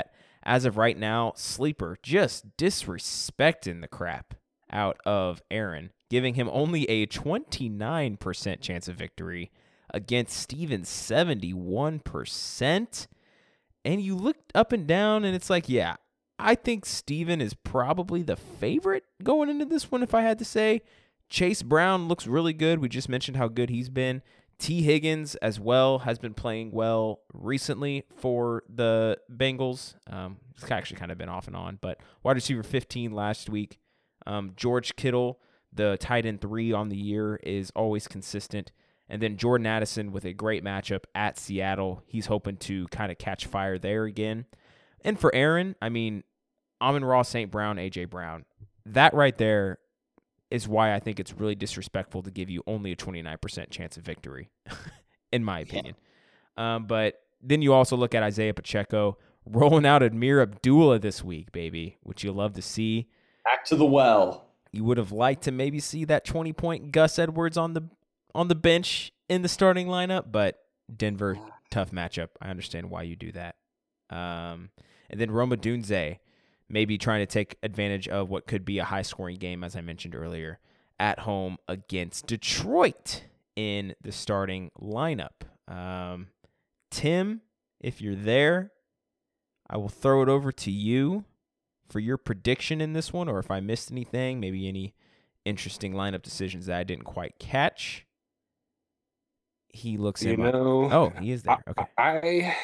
as of right now, Sleeper just disrespecting the crap out of Aaron, giving him only a twenty-nine percent chance of victory against Steven's seventy-one percent. And you look up and down, and it's like, yeah, I think Steven is probably the favorite going into this one, if I had to say. Chase Brown looks really good. We just mentioned how good he's been. T. Higgins as well has been playing well recently for the Bengals. Um, it's actually kind of been off and on, but wide receiver fifteen last week. Um, George Kittle, the tight end three on the year, is always consistent. And then Jordan Addison with a great matchup at Seattle. He's hoping to kind of catch fire there again. And for Aaron, I mean, Amon-Ra, Saint Brown, A J. Brown. That right there is why I think it's really disrespectful to give you only a twenty-nine percent chance of victory, in my opinion. Yeah. Um, but then you also look at Isaiah Pacheco rolling out Amir Abdullah this week, baby, which you'll love to see. Back to the well. You would have liked to maybe see that twenty-point Gus Edwards on the on the bench in the starting lineup, but Denver, tough matchup. I understand why you do that. Um, and then Roma Dunze, maybe trying to take advantage of what could be a high-scoring game, as I mentioned earlier, at home against Detroit in the starting lineup. Um, Tim, if you're there, I will throw it over to you for your prediction in this one, or if I missed anything, maybe any interesting lineup decisions that I didn't quite catch. He looks You in my... know, Oh, he is there. Okay. I,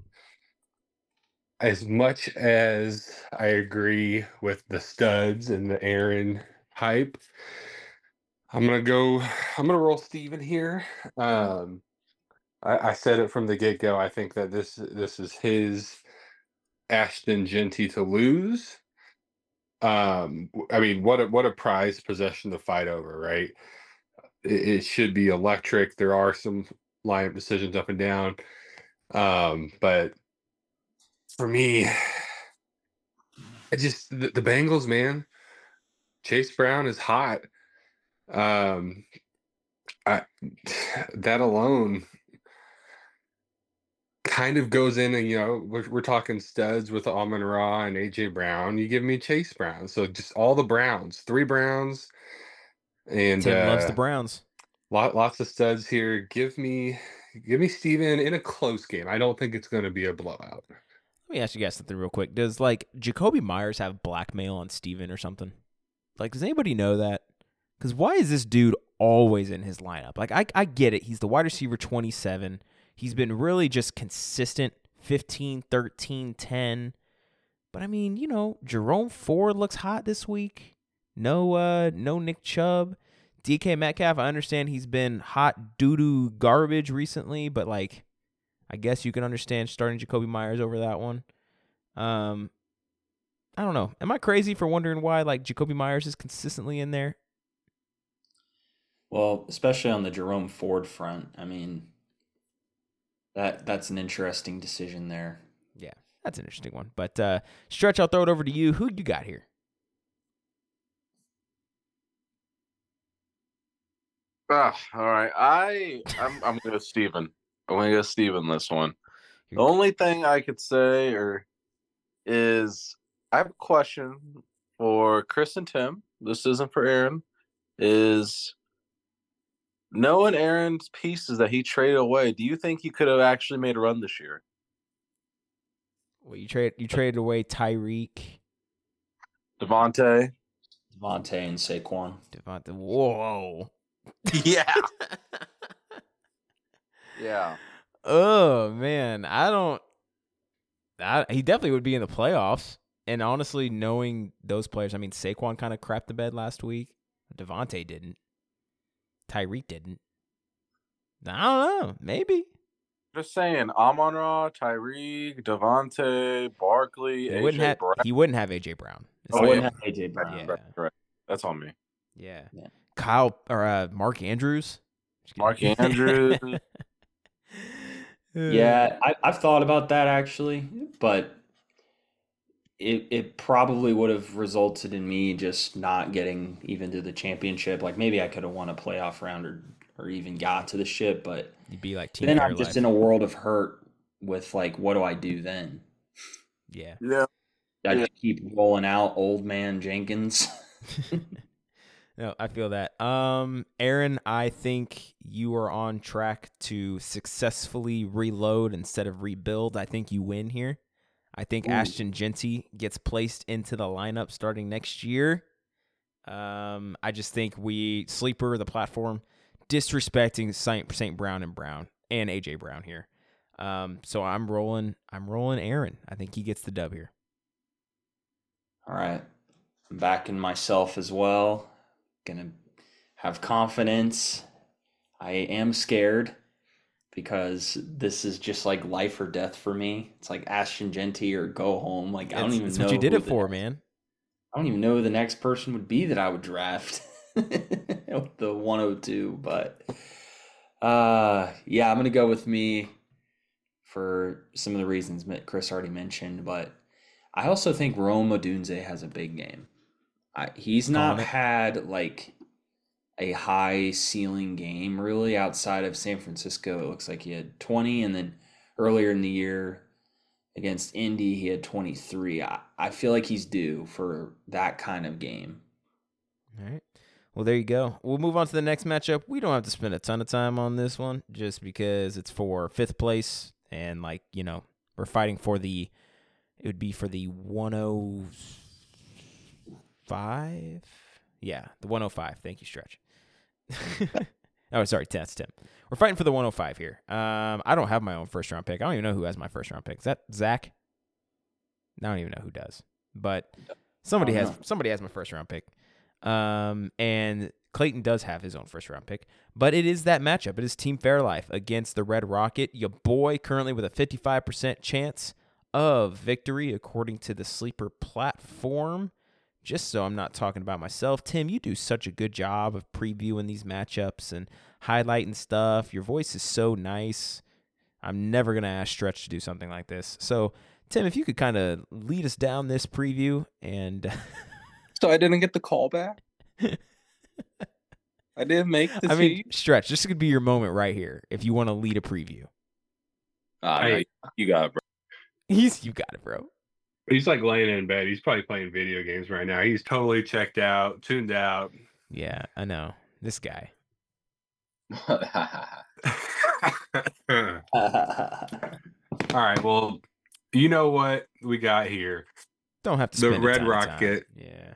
as much as I agree with the studs and the Aaron hype, I'm gonna go. I'm gonna roll Steven here. Um, I, I said it from the get go. I think that this this is his Ashton Genty to lose. Um, I mean, what a, what a prize possession to fight over, right? It, it should be electric. There are some lineup decisions up and down, um, but for me, I just the, the Bengals, man. Chase Brown is hot. Um, I that alone kind of goes in, and you know we're we're talking studs with Amon-Ra and A J. Brown. You give me Chase Brown, so just all the Browns, three Browns, and Tim uh, loves the Browns. Lot, lots of studs here. Give me, give me Steven in a close game. I don't think it's going to be a blowout. Let me ask you guys something real quick. Does, like, Jacoby Myers have blackmail on Steven or something? Like, does anybody know that? Because why is this dude always in his lineup? Like, I, I get it. He's the wide receiver twenty-seven. He's been really just consistent, fifteen, thirteen, ten. But, I mean, you know, Jerome Ford looks hot this week. No, uh, no Nick Chubb. D K Metcalf, I understand he's been hot doo-doo garbage recently, but, like, I guess you can understand starting Jacoby Myers over that one. Um, I don't know. Am I crazy for wondering why, like, Jacoby Myers is consistently in there? Well, especially on the Jerome Ford front. I mean, that that's an interesting decision there. Yeah, that's an interesting one. But, uh, Stretch, I'll throw it over to you. Who you got here? Ah, all right. I I'm I'm gonna go Steven. I'm gonna go Steven this one. The only thing I could say or is I have a question for Chris and Tim. This isn't for Aaron. Is knowing Aaron's pieces that he traded away, do you think he could have actually made a run this year? Well, you trade you traded away Tyreek, Devontae, Devontae and Saquon. Devontae. Whoa. Yeah. Yeah. Oh man, I don't. I, he definitely would be in the playoffs. And honestly, knowing those players, I mean, Saquon kind of crapped the bed last week. Devontae didn't. Tyreek didn't. I don't know. Maybe. Just saying, Amon-Ra, Tyreek, Devontae, Barkley, He wouldn't A J have. Brown. He wouldn't have A J Brown. Oh, I wouldn't yeah. have A J Brown. Yeah. Right, right. That's on me. Yeah. Yeah. Kyle or uh, Mark Andrews. Just Mark kidding. Andrews. Yeah, I, I've thought about that actually, but it it probably would have resulted in me just not getting even to the championship. Like maybe I could have won a playoff round or, or even got to the ship, but You'd be like Team then I'm Fairlife. just in a world of hurt with like, what do I do then? Yeah. Yeah. I just keep rolling out old man Jenkins. No, I feel that. Um, Aaron, I think you are on track to successfully reload instead of rebuild. I think you win here. I think Ooh. Ashton Jeanty gets placed into the lineup starting next year. Um, I just think we sleeper the platform, disrespecting Saint Saint Brown and Brown and A J Brown here. Um, so I'm rolling. I'm rolling Aaron. I think he gets the dub here. All right, I'm backing myself as well. Gonna have confidence. I am scared because this is just like life or death for me. It's like Ashton Jeanty or go home. Like I don't it's, even it's know what you did it the, for, man. I don't even know who the next person would be that I would draft with the one oh two. But uh, yeah, I'm gonna go with me for some of the reasons Chris already mentioned. But I also think Rome Odunze has a big game. I, he's not had like a high ceiling game really outside of San Francisco. It looks like he had twenty, and then earlier in the year against Indy, he had twenty-three. I, I feel like he's due for that kind of game. All right. Well, there you go. We'll move on to the next matchup. We don't have to spend a ton of time on this one just because it's for fifth place, and like, you know, we're fighting for the, it would be for the one oh five. Yeah, the one oh five. Thank you, Stretch. Oh, sorry, that's Tim. We're fighting for the one oh five here. Um, I don't have my own first round pick. I don't even know who has my first round pick. Is that Zach? I don't even know who does. But somebody has know. somebody has my first round pick. Um, and Clayton does have his own first round pick. But it is that matchup. It is Team Fairlife against the Red Rocket. Your boy currently with a fifty-five percent chance of victory according to the sleeper platform. Just so I'm not talking about myself, Tim, you do such a good job of previewing these matchups and highlighting stuff. Your voice is so nice. I'm never going to ask Stretch to do something like this. So, Tim, if you could kind of lead us down this preview and... So I didn't get the call back? I didn't make the I team? mean, Stretch, this could be your moment right here if you want to lead a preview. Uh, hey. You got it, bro. He's, you got it, bro. He's like laying in bed. He's probably playing video games right now. He's totally checked out, tuned out. Yeah, I know. This guy. All right. Well, you know what we got here. Don't have to the spend Red Rocket. Yeah.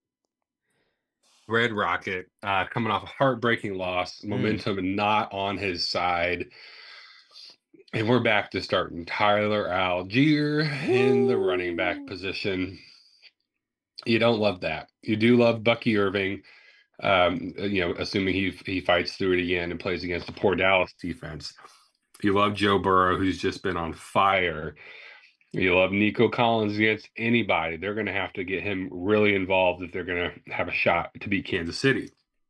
Red Rocket uh, coming off a heartbreaking loss. Momentum mm. not on his side. And we're back to starting Tyler Algier in the running back position. You don't love that. You do love Bucky Irving, um, you know, assuming he he fights through it again and plays against the poor Dallas defense. You love Joe Burrow, who's just been on fire. You love Nico Collins against anybody. They're going to have to get him really involved if they're going to have a shot to beat Kansas City.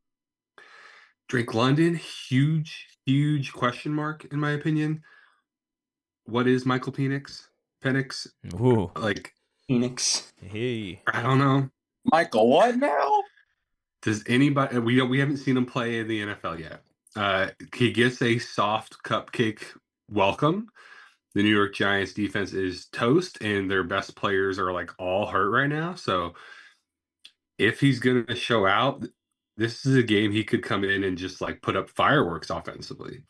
Drake London, huge, huge question mark, in my opinion. What is Michael Penix? Penix? Ooh. Like Penix. Hey. I don't know. Michael, what now? Does anybody we we haven't seen him play in the N F L yet. Uh, he gets a soft cupcake welcome. The New York Giants defense is toast, and their best players are like all hurt right now. So if he's gonna show out, this is a game he could come in and just like put up fireworks offensively.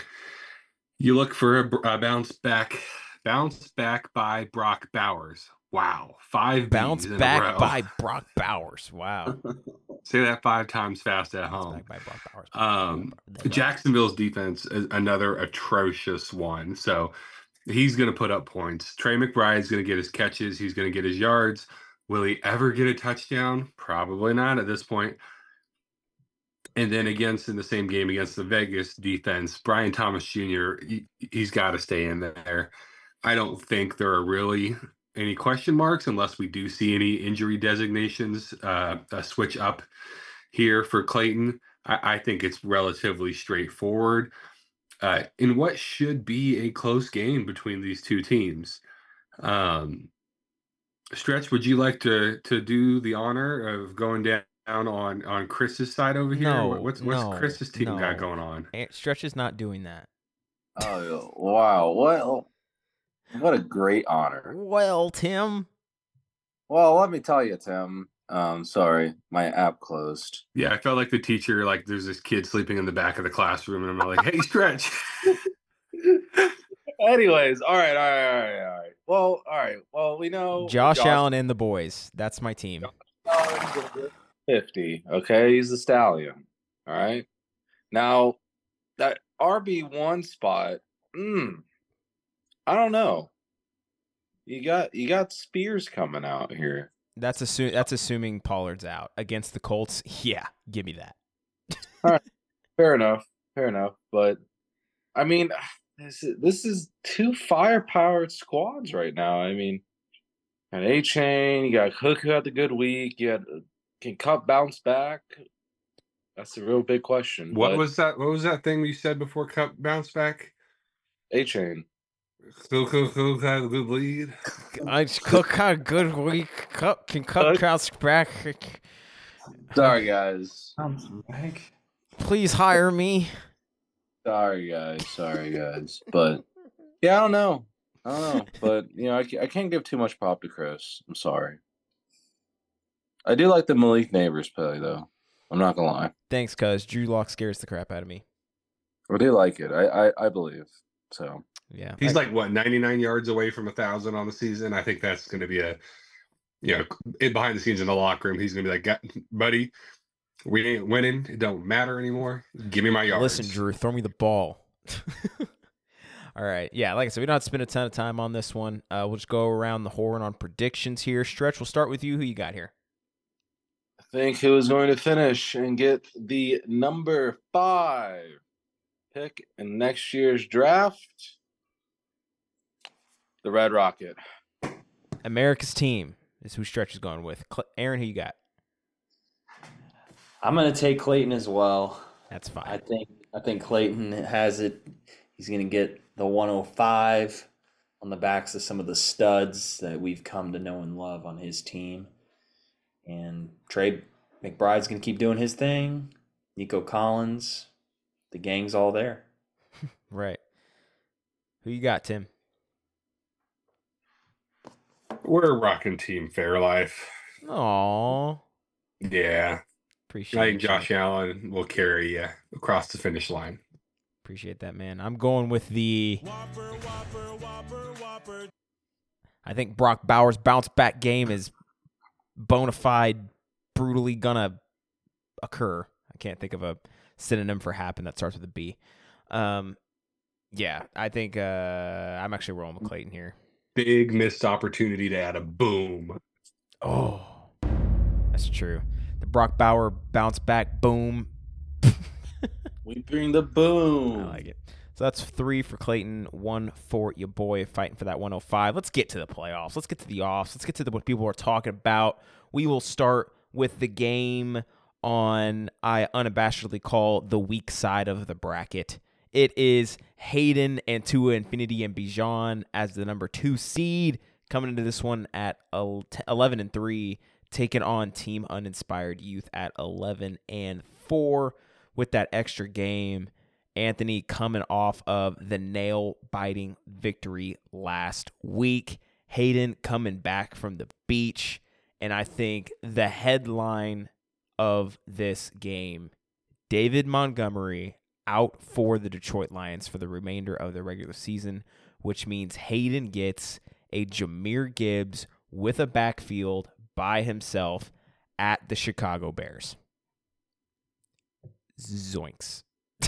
You look for a, a bounce back, bounce back by Brock Bowers. Wow, five bounce B's in back a row. by Brock Bowers. Wow, say that five times fast at bounce home. Back by Brock Bowers. Um, Jacksonville's defense is another atrocious one. So he's going to put up points. Trey McBride's going to get his catches. He's going to get his yards. Will he ever get a touchdown? Probably not at this point. And then against in the same game against the Vegas defense, Brian Thomas Junior, he, he's got to stay in there. I don't think there are really any question marks unless we do see any injury designations uh, a switch up here for Clayton. I, I think it's relatively straightforward uh, in what should be a close game between these two teams. Um, Stretch, would you like to to do the honor of going down? on on Chris's side over here? No, what's what's no, Chris's team no. got going on? Stretch is not doing that. Oh wow! What what a great honor. Well, Tim, Well, let me tell you, Tim. Um, sorry, my app closed. Yeah, I felt like the teacher, like there's this kid sleeping in the back of the classroom, and I'm like, hey, stretch. Anyways, all right, all right, all right, all right. Well, all right. Well, we know Josh, Josh Allen and the boys. That's my team. fifty. Okay, he's the stallion. All right. Now that R B one spot, mm, I don't know. You got you got Spears coming out here. That's assu- That's assuming Pollard's out against the Colts. Yeah, give me that. All right, fair enough, fair enough. But I mean, this is, this is two fire-powered squads right now. I mean, and A Chain, you got Cook who had the good week. You had can Cup bounce back? That's a real big question. What was that? What was that thing you said before Cup bounce back? A Chain. Cook, Cook, Cook had a good lead. I Cook had a good week. Cup can Cup bounce back. Sorry, guys. Bounce back. Please hire me. Sorry, guys. Sorry, guys. But yeah, I don't know. I don't know. But you know, I, I can't give too much pop to Chris. I'm sorry. I do like the Malik Neighbors play, though. I'm not gonna lie. Thanks, cuz Drew Lock scares the crap out of me. I do like it. I I, I believe so. Yeah, He's I, like what ninety-nine yards away from a thousand on the season. I think that's going to be a, you know, it, behind the scenes in the locker room, he's going to be like, buddy, we ain't winning. It don't matter anymore. Give me my yards. Listen, Drew, throw me the ball. All right. Yeah, like I said, we don't have to spend a ton of time on this one. Uh, we'll just go around the horn on predictions here. Stretch, we'll start with you. Who you got here? I think who is going to finish and get the number five pick in next year's draft? The Red Rocket. America's team is who Stretch is going with. Cl- Aaron, who you got? I'm gonna take Clayton as well. That's fine. I think I think Clayton has it. He's gonna get the one oh five on the backs of some of the studs that we've come to know and love on his team. And Trey McBride's gonna keep doing his thing. Nico Collins, the gang's all there. Right. Who you got, Tim? We're a rocking team, Fairlife. Aw. Yeah. Appreciate I think it. Josh Allen will carry you across the finish line. Appreciate that, man. I'm going with the Whopper, whopper, whopper, whopper. I think Brock Bowers' bounce back game is bona fide, brutally gonna occur. I can't think of a synonym for happen that starts with a B. Um, yeah, I think uh, I'm actually rolling with Clayton here. Big missed opportunity to add a boom. Oh, that's true. The Brock Bauer bounce back boom. We bring the boom. I like it. So that's three for Clayton, one for your boy fighting for that one oh five. Let's get to the playoffs. Let's get to the offs. Let's get to the, what people are talking about. We will start with the game on, I unabashedly call, the weak side of the bracket. It is Hayden and Tua Infinity and Bijan as the number two seed coming into this one at eleven and three, taking on Team Uninspired Youth at eleven and four with that extra game. Anthony coming off of the nail-biting victory last week. Hayden coming back from the beach. And I think the headline of this game, David Montgomery out for the Detroit Lions for the remainder of the regular season, which means Hayden gets a Jahmyr Gibbs with a backfield by himself at the Chicago Bears. Zoinks.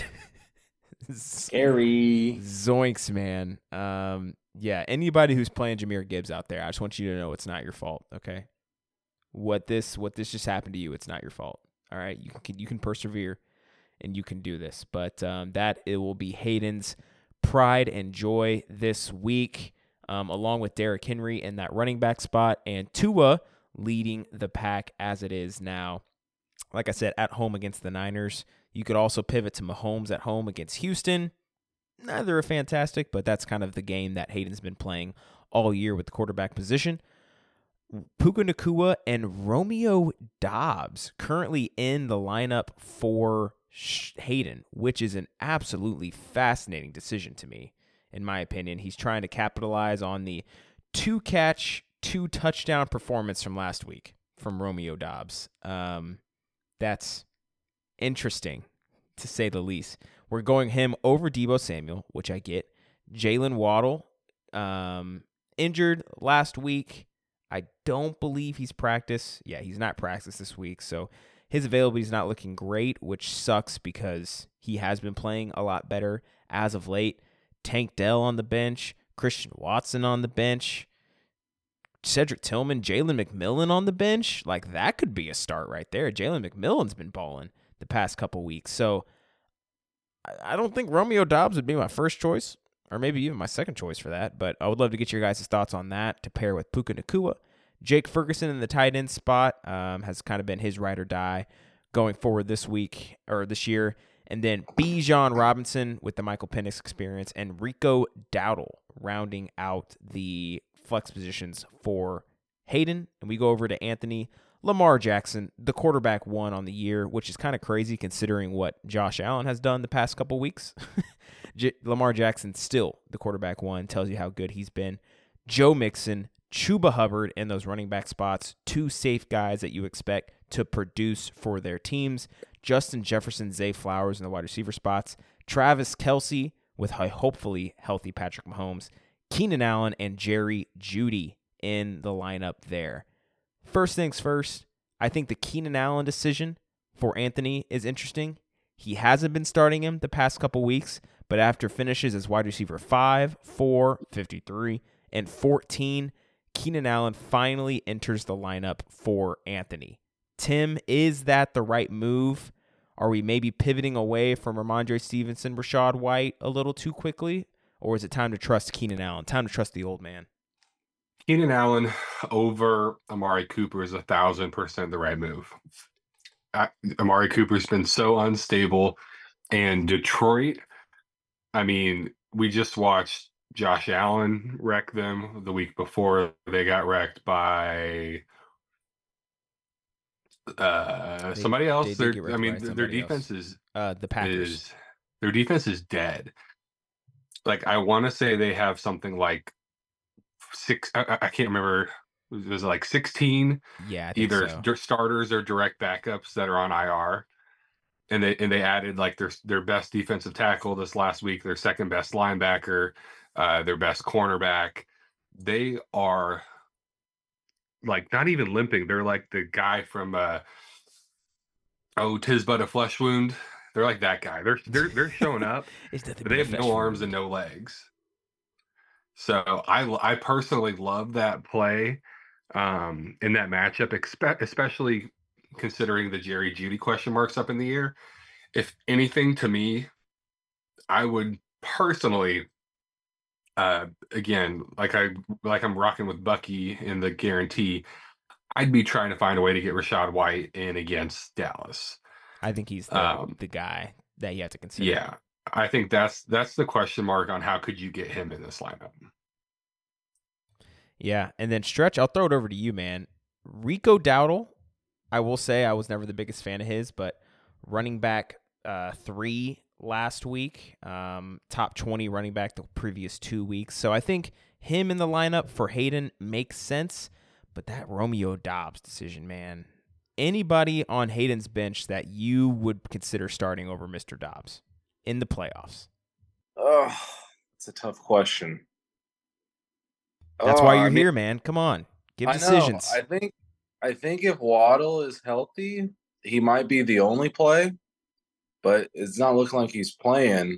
Scary. Zoinks, man. Um, yeah, anybody who's playing Jahmyr Gibbs out there, I just want you to know it's not your fault, okay? What this what this just happened to you, it's not your fault. All right? You can you can persevere and you can do this. But um, that it will be Hayden's pride and joy this week, um, along with Derrick Henry in that running back spot and Tua leading the pack as it is now. Like I said, at home against the Niners. You could also pivot to Mahomes at home against Houston. Neither are fantastic, but that's kind of the game that Hayden's been playing all year with the quarterback position. Puka Nacua and Romeo Doubs currently in the lineup for Hayden, which is an absolutely fascinating decision to me, in my opinion. He's trying to capitalize on the two-catch, two touchdown performance from last week from Romeo Doubs. Um, that's interesting, to say the least. We're going him over Deebo Samuel, which I get. Jalen Waddle, um, injured last week. I don't believe he's practiced. Yeah, he's not practiced this week, so his availability is not looking great, which sucks because he has been playing a lot better as of late. Tank Dell on the bench, Christian Watson on the bench, Cedric Tillman, Jalen McMillan on the bench. Like, that could be a start right there. Jalen McMillan's been balling the past couple weeks. So I don't think Romeo Doubs would be my first choice, or maybe even my second choice for that. But I would love to get your guys' thoughts on that to pair with Puka Nacua. Jake Ferguson in the tight end spot um, has kind of been his ride or die going forward this week or this year. And then Bijan Robinson with the Michael Penix experience, and Rico Dowdle rounding out the flex positions for Hayden. And we go over to Anthony. Lamar Jackson, the quarterback one on the year, which is kind of crazy considering what Josh Allen has done the past couple weeks. J- Lamar Jackson still the quarterback one, tells you how good he's been. Joe Mixon, Chuba Hubbard in those running back spots, two safe guys that you expect to produce for their teams. Justin Jefferson, Zay Flowers in the wide receiver spots. Travis Kelce with a hopefully healthy Patrick Mahomes. Keenan Allen and Jerry Jeudy in the lineup there. First things first, I think the Keenan Allen decision for Anthony is interesting. He hasn't been starting him the past couple weeks, but after finishes as wide receiver five, four, fifty-three, and fourteen, Keenan Allen finally enters the lineup for Anthony. Tim, is that the right move? Are we maybe pivoting away from Ramondre Stevenson, Rachaad White a little too quickly? Or is it time to trust Keenan Allen? Time to trust the old man? Keenan Allen over Amari Cooper is a thousand percent the right move. I, Amari Cooper's been so unstable, and Detroit, I mean, we just watched Josh Allen wreck them the week before. They got wrecked by uh, They- somebody else. they did Their, get wrecked I mean, by their somebody defense else. is Uh, the Packers. is their defense is dead. Like, I want to say they have something like six. I, I- I can't remember. It was like sixteen Yeah, I think either so. dir- starters or direct backups that are on I R. And they and they added like their their best defensive tackle this last week, their second best linebacker, uh, their best cornerback. They are like not even limping. They're like the guy from uh, oh, 'Tis But a Flesh Wound. They're like that guy. They're they're they're showing up, It's nothing but but they a have flesh no arms wound. and no legs. So I I personally love that play um, in that matchup, expe- especially considering the Jerry Jeudy question marks up in the air. If anything, to me, I would personally, uh, again, like I like I'm rocking with Bucky in the guarantee. I'd be trying to find a way to get Rachaad White in against Dallas. I think he's the, Um, the guy that you have to consider. yeah, I think that's that's the question mark on how could you get him in this lineup. Yeah, and then Stretch, I'll throw it over to you, man. Rico Dowdle, I will say I was never the biggest fan of his, but running back uh, three last week, um, top twenty running back the previous two weeks. So I think him in the lineup for Hayden makes sense, but that Romeo Doubs decision, man. Anybody on Hayden's bench that you would consider starting over Mister Doubs in the playoffs? Oh, it's a tough question. That's Oh, why you're I mean, here, man. Come on. Give I know. decisions. I think I think if Waddle is healthy, he might be the only play, but it's not looking like he's playing.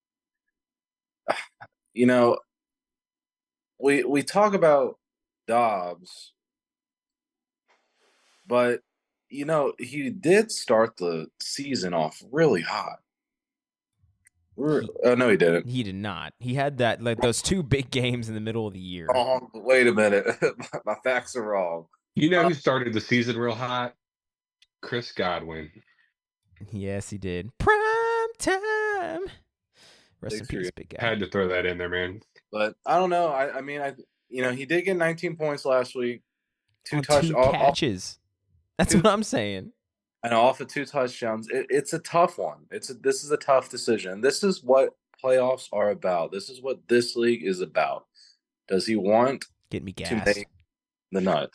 You know, we we talk about Dobbs, but you know, he did start the season off really hot. Re- oh no, he didn't. He did not. He had that like those two big games in the middle of the year. Oh, wait a minute. My facts are wrong. You know who started the season real hot? Chris Godwin. Yes, he did. Prime time. Rest in Thanks for peace, your- big guy. Had to throw that in there, man. But I don't know. I, I mean, I you know, he did get nineteen points last week. Two On touch two all- all- catches. That's two- what I'm saying. and off of two touchdowns. It, it's a tough one. It's a, this is a tough decision. This is what playoffs are about. This is what this league is about. Does he want Get me to gassed. make the nut.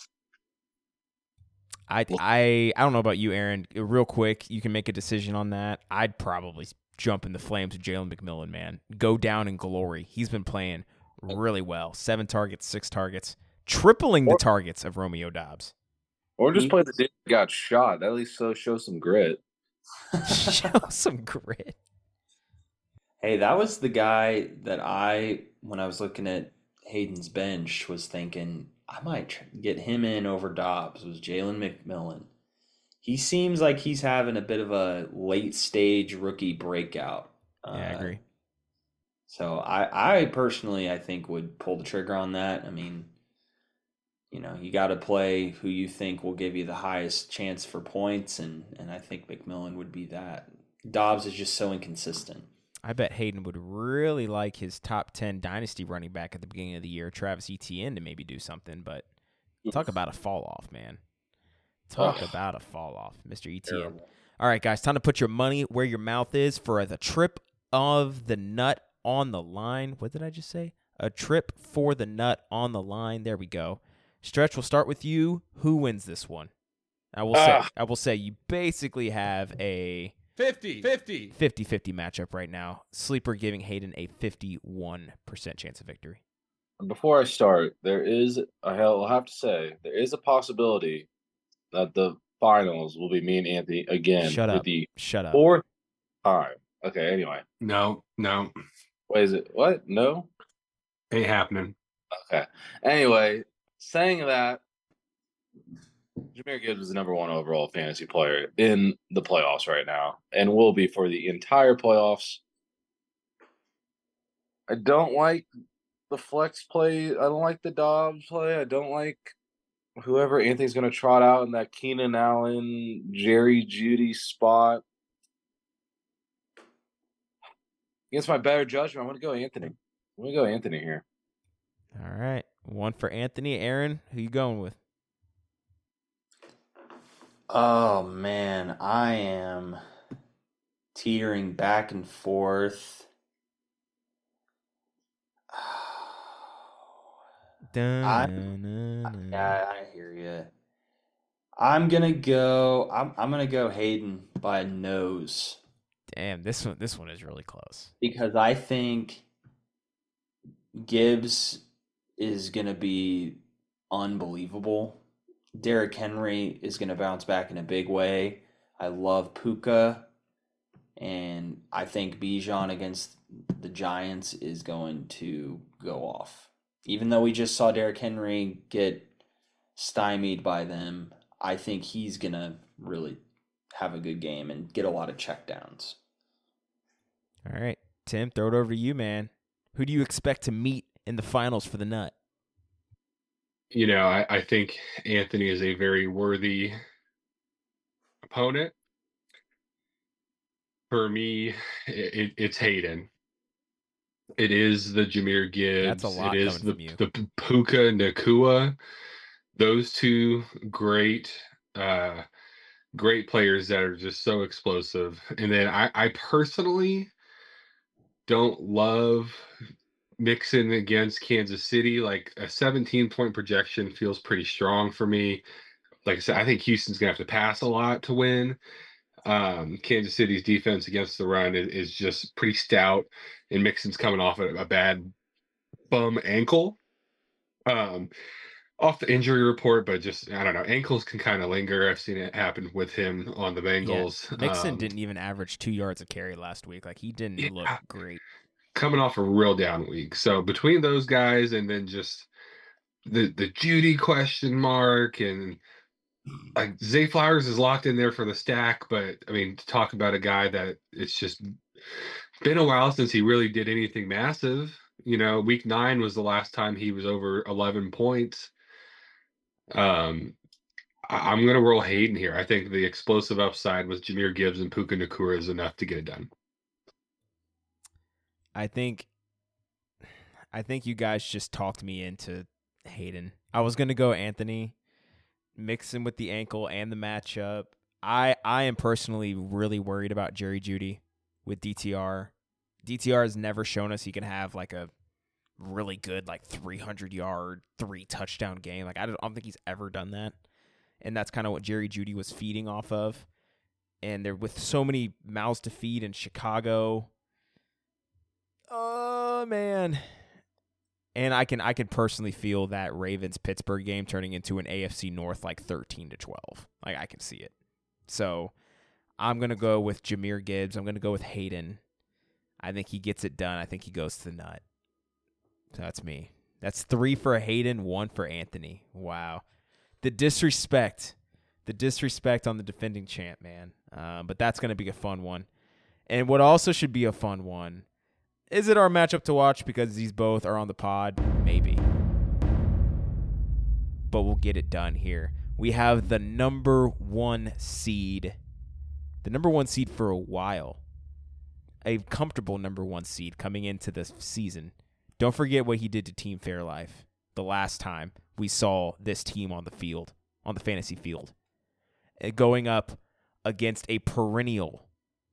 I, I, I don't know about you, Aaron. Real quick, you can make a decision on that. I'd probably jump in the flames with Jalen McMillan, man. Go down in glory. He's been playing really well. Seven targets, six targets, tripling the targets of Romeo Doubs. Or just play the dude who got shot. At least so show some grit. Show some grit. Hey, that was the guy that I, when I was looking at Hayden's bench, was thinking I might tr- get him in over Dobbs. Was Jalen McMillan. He seems like he's having a bit of a late stage rookie breakout. Yeah, I Uh, agree. So I, I personally, I think would pull the trigger on that. I mean, you know, you got to play who you think will give you the highest chance for points, and and I think McMillan would be that. Dobbs is just so inconsistent. I bet Hayden would really like his top ten dynasty running back at the beginning of the year, Travis Etienne, to maybe do something. But talk about a fall off, man. Talk Ugh. about a fall off, Mister Etienne. Terrible. All right, guys, time to put your money where your mouth is for the trip of the nut on the line. What did I just say? A trip for the nut on the line. There we go. Stretch, we'll start with you. Who wins this one? I will say Ah. I will say you basically have a fifty, fifty. fifty-fifty matchup right now. Sleeper giving Hayden a fifty-one percent chance of victory. Before I start, there is, I'll have to say, there is a possibility that the finals will be me and Anthony again. Shut with up. the Shut up. fourth time. Okay, anyway. No, no, Wait, is it, what? No? ain't happening. Okay. Anyway, saying that, Jahmyr Gibbs is the number one overall fantasy player in the playoffs right now and will be for the entire playoffs. I don't like the flex play. I don't like the Dobbs play. I don't like whoever Anthony's going to trot out in that Keenan Allen, Jerry Jeudy spot. Against my better judgment, I'm going to go Anthony. I'm going to go Anthony here. All right. One for Anthony. Aaron, who you going with? Oh man, I am teetering back and forth. I, yeah, I hear you. I'm gonna go. I'm I'm gonna go Hayden by a nose Damn, this one this one is really close. because I think Gibbs is gonna be unbelievable. Derrick Henry is gonna bounce back in a big way. I love Puka, and I think Bijan against the Giants is going to go off. Even though we just saw Derrick Henry get stymied by them, I think he's going to really have a good game and get a lot of checkdowns. All right. Tim, throw it over to you, man. Who do you expect to meet in the finals for the nut? You know, I, I think Anthony is a very worthy opponent. For me, it, it's Hayden. It is the Jahmyr Gibbs. That's a lot it is coming the from you. the Puka Nacua. Those two great, uh, great players that are just so explosive. And then I, I personally don't love Mixon against Kansas City. Like a seventeen point projection feels pretty strong for me. Like I said, I think Houston's gonna have to pass a lot to win. Um, Kansas City's defense against the run is, is just pretty stout, and Mixon's coming off a, a bad bum ankle. Um, off the injury report, but just I don't know, ankles can kind of linger. I've seen it happen with him on the Bengals. Yeah. Mixon um, didn't even average two yards a carry last week. Like he didn't Yeah. look great. coming off a real down week. So between those guys and then just the the Judy question mark and like Zay Flowers is locked in there for the stack, but I mean to talk about a guy that it's just been a while since he really did anything massive. You know, week nine was the last time he was over eleven points. Um, I, I'm gonna roll Hayden here. I think the explosive upside with Jahmyr Gibbs and Puka Nacua is enough to get it done. I think I think you guys just talked me into Hayden. I was gonna go Anthony, mix him with the ankle and the matchup. I I am personally really worried about Jerry Jeudy with D T R. D T R has never shown us he can have like a really good, like three hundred yard, three touchdown game. Like I don't, I don't think he's ever done that. And that's kind of what Jerry Jeudy was feeding off of. And they're with so many mouths to feed in Chicago. Oh man. And I can I can personally feel that Ravens Pittsburgh game turning into an A F C North like thirteen to twelve. Like I can see it. So I'm gonna go with Jahmyr Gibbs. I'm gonna go with Hayden. I think he gets it done. I think he goes to the nut. So that's me. That's three for Hayden, one for Anthony. Wow. The disrespect. The disrespect on the defending champ, man. Uh, but that's going to be a fun one. And what also should be a fun one, is it our matchup to watch because these both are on the pod? Maybe. But we'll get it done here. We have the number one seed. The number one seed for a while. A comfortable number one seed coming into this season. Don't forget what he did to Team Fairlife the last time we saw this team on the field, on the fantasy field. Going up against a perennial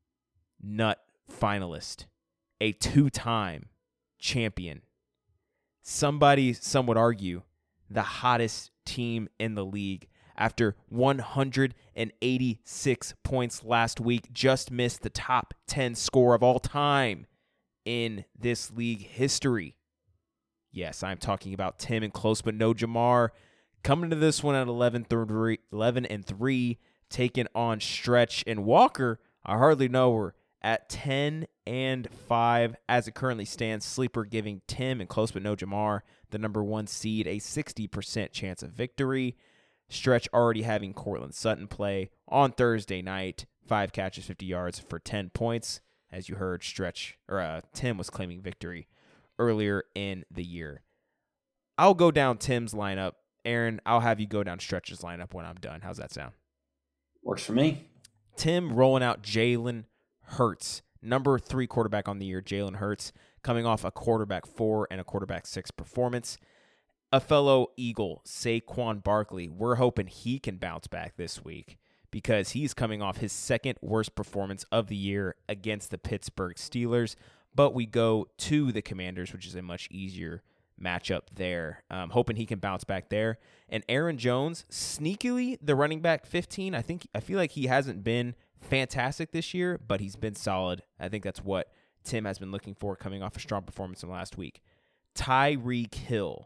nut finalist, a two-time champion. Somebody, some would argue, the hottest team in the league. After one hundred eighty-six points last week, just missed the top ten score of all time in this league history. Yes, I'm talking about Tim and close but no Jamar. Coming to this one at eleven and three, taking on Stretch and Walker. I hardly know her at ten and five as it currently stands. Sleeper giving Tim and close but no Jamar, the number one seed, a sixty percent chance of victory. Stretch already having Cortland Sutton play on Thursday night. Five catches, fifty yards for ten points. As you heard, Stretch or uh, Tim was claiming victory earlier in the year. I'll go down Tim's lineup. Aaron, I'll have you go down Stretch's lineup when I'm done. How's that sound? Works for me. Tim rolling out Jalen Hurts, number three quarterback on the year, Jalen Hurts, coming off a quarterback four and a quarterback six performance. A fellow Eagle, Saquon Barkley, we're hoping he can bounce back this week because he's coming off his second worst performance of the year against the Pittsburgh Steelers. But we go to the Commanders, which is a much easier matchup there. Um, hoping he can bounce back there. And Aaron Jones, sneakily the running back fifteen. I think I feel like he hasn't been fantastic this year, but he's been solid. I think that's what Tim has been looking for coming off a strong performance in the last week. Tyreek Hill.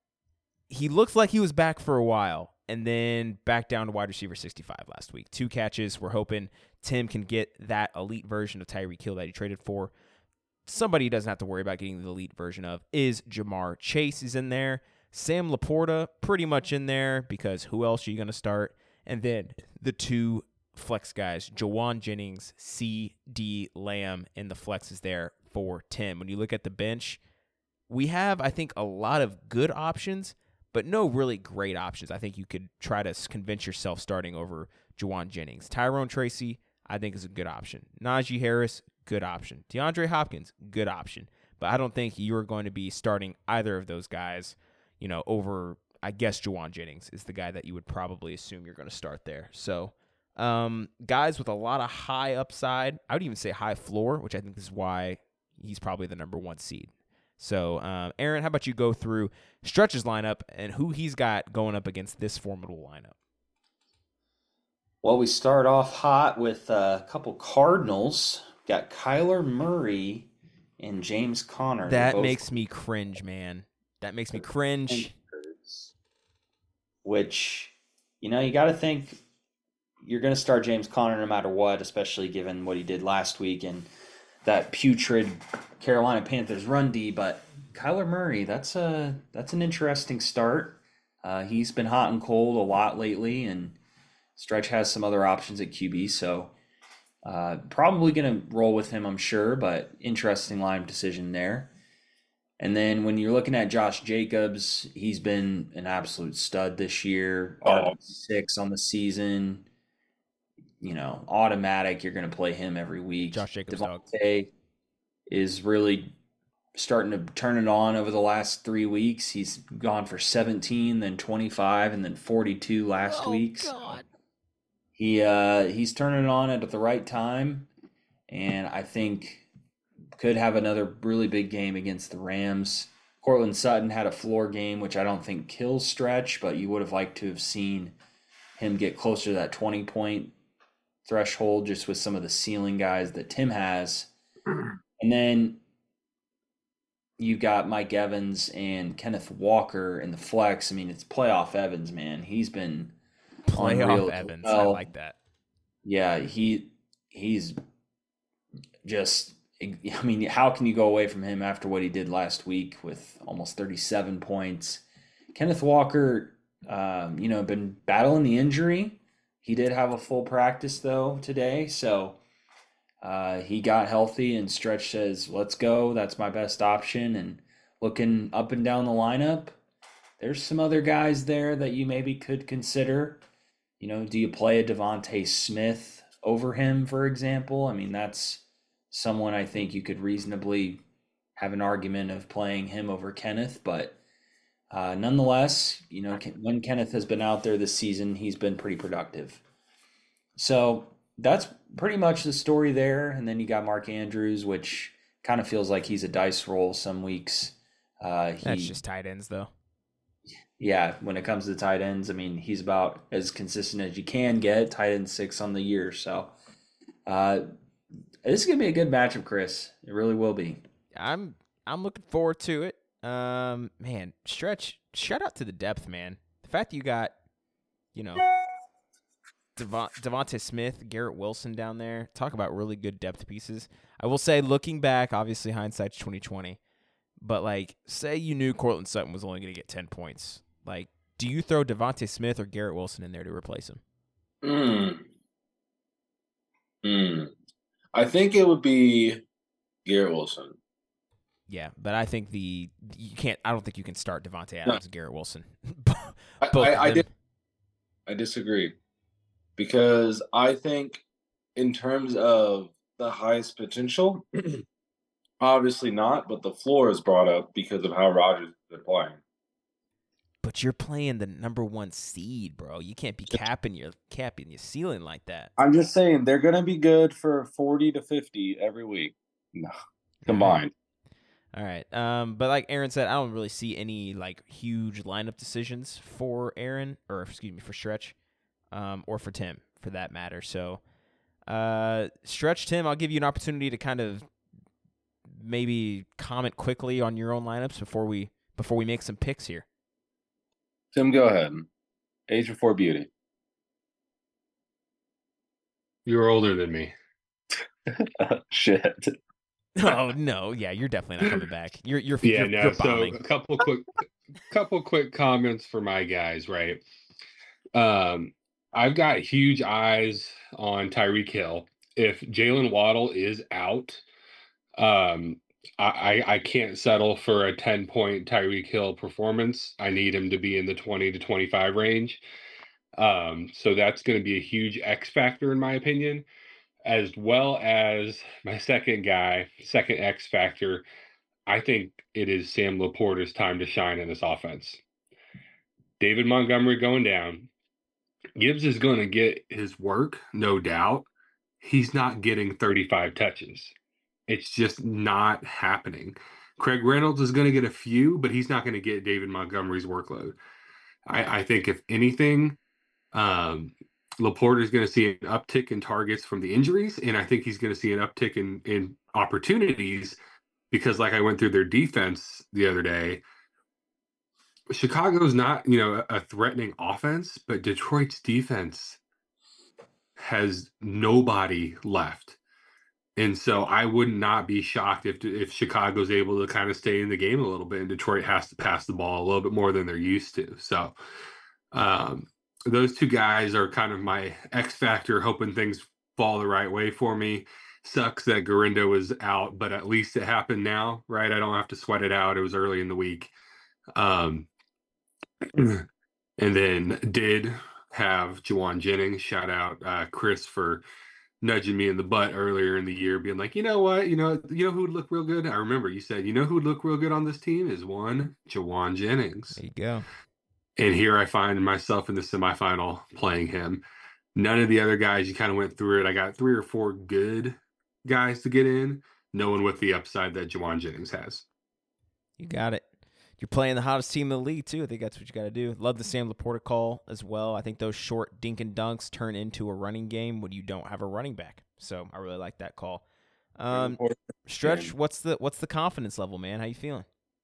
He looks like he was back for a while and then back down to wide receiver sixty-five last week. Two catches. We're hoping Tim can get that elite version of Tyreek Hill that he traded for. Somebody he doesn't have to worry about getting the elite version of is Jamar Chase is in there. Sam Laporta pretty much in there because who else are you going to start? And then the two flex guys, Jawan Jennings, C D Lamb, and the flex is there for Tim. When you look at the bench, we have, I think, a lot of good options, but no really great options. I think you could try to convince yourself starting over Jawan Jennings. Tyrone Tracy, I think, is a good option. Najee Harris, good option. DeAndre Hopkins, good option. But I don't think you're going to be starting either of those guys, you know, over, I guess, Jawan Jennings is the guy that you would probably assume you're going to start there. So, um, guys with a lot of high upside, I would even say high floor, which I think is why he's probably the number one seed. So, um, Aaron, how about you go through Stretch's lineup and who he's got going up against this formidable lineup? Well, we start off hot with a couple Cardinals. Got Kyler Murray and James Conner. That makes me cringe, man. That makes me cringe. Which, you know, you got to think you're going to start James Conner no matter what, especially given what he did last week and that putrid Carolina Panthers run D. But Kyler Murray, that's a that's an interesting start. Uh, he's been hot and cold a lot lately, and Stretch has some other options at Q B, so uh, probably going to roll with him, I'm sure, but interesting line decision there. And then when you're looking at Josh Jacobs, he's been an absolute stud this year. Oh. R six on the season. You know, automatic, you're going to play him every week. Josh Jacobs Devontae is really starting to turn it on over the last three weeks. He's gone for seventeen, then twenty-five, and then forty-two last oh, week. God. He uh, he's turning it on at the right time, and I think could have another really big game against the Rams. Cortland Sutton had a floor game, which I don't think kills Stretch, but you would have liked to have seen him get closer to that twenty-point threshold just with some of the ceiling guys that Tim has. And then you got Mike Evans and Kenneth Walker in the flex. I mean, it's playoff Evans, man. He's been playoff Evans. Well. I like that. Yeah, he he's just. I mean, how can you go away from him after what he did last week with almost thirty-seven points? Kenneth Walker, um, you know, been battling the injury. He did have a full practice though today, so uh, he got healthy. And Stretch says, "Let's go. That's my best option." And looking up and down the lineup, there's some other guys there that you maybe could consider. You know, do you play a Devontae Smith over him, for example? I mean, that's someone I think you could reasonably have an argument of playing him over Kenneth, but uh, nonetheless, you know, when Kenneth has been out there this season, he's been pretty productive. So that's pretty much the story there. And then you got Mark Andrews, which kind of feels like he's a dice roll some weeks. Uh, he, that's just tight ends, though. Yeah, when it comes to tight ends, I mean, he's about as consistent as you can get. Tight end six on the year, so uh, this is gonna be a good matchup, Chris. It really will be. I'm I'm looking forward to it. Um, man, Stretch, shout out to the depth, man. The fact that you got, you know, Devon, Devontae Smith, Garrett Wilson down there. Talk about really good depth pieces. I will say, looking back, obviously hindsight's twenty twenty, but like, say you knew Cortland Sutton was only going to get ten points. Like, do you throw Devontae Smith or Garrett Wilson in there to replace him? Hmm. Hmm. I think it would be Garrett Wilson. Yeah, but I think the you can't. I don't think you can start Devontae Adams No. and Garrett Wilson. I, I, I, did, I disagree because I think in terms of the highest potential, obviously not, but the floor is brought up because of how Rodgers is playing. But you're playing the number one seed, bro. You can't be capping your capping your ceiling like that. I'm just saying they're going to be good for forty to fifty every week. No, combined. All right. Um, but like Aaron said, I don't really see any like huge lineup decisions for Aaron, or excuse me, for Stretch, um, or for Tim, for that matter. So, uh, Stretch, Tim, I'll give you an opportunity to kind of maybe comment quickly on your own lineups before we before we make some picks here. Tim, go ahead. Age before beauty. You're older than me. Shit. Oh no, yeah, you're definitely not coming back. You're you're Yeah, you're, no. you're So bombing. a couple quick, couple quick comments for my guys, right? Um, I've got huge eyes on Tyreek Hill. If Jalen Waddle is out, um, I, I I can't settle for a ten point Tyreek Hill performance. I need him to be in the twenty to twenty-five range. Um, so that's going to be a huge X factor in my opinion. As well as my second guy, second X factor, I think it is Sam Laporta's time to shine in this offense. David Montgomery going down. Gibbs is going to get his work, no doubt. He's not getting thirty-five touches. It's just not happening. Craig Reynolds is going to get a few, but he's not going to get David Montgomery's workload. I, I think if anything, um, Laporta is going to see an uptick in targets from the injuries, and I think he's going to see an uptick in, in opportunities because, like I went through their defense the other day, Chicago's not, you know, a threatening offense, but Detroit's defense has nobody left. And so I would not be shocked if if Chicago's able to kind of stay in the game a little bit and Detroit has to pass the ball a little bit more than they're used to. So, um, those two guys are kind of my X factor, hoping things fall the right way for me. Sucks that Garindo was out, but at least it happened now, right? I don't have to sweat it out. It was early in the week. Um, and then did have Juwan Jennings. Shout out uh, Chris for nudging me in the butt earlier in the year, being like, you know what, you know, you know who would look real good? I remember you said, you know who would look real good on this team is one Juwan Jennings. There you go. And here I find myself in the semifinal playing him. None of the other guys, you kind of went through it. I got three or four good guys to get in. No one with the upside that Juwan Jennings has. You got it. You're playing the hottest team in the league, too. I think that's what you got to do. Love the Sam Laporta call as well. I think those short dink and dunks turn into a running game when you don't have a running back. So I really like that call. Um, Stretch, what's the what's the confidence level, man? How you feeling?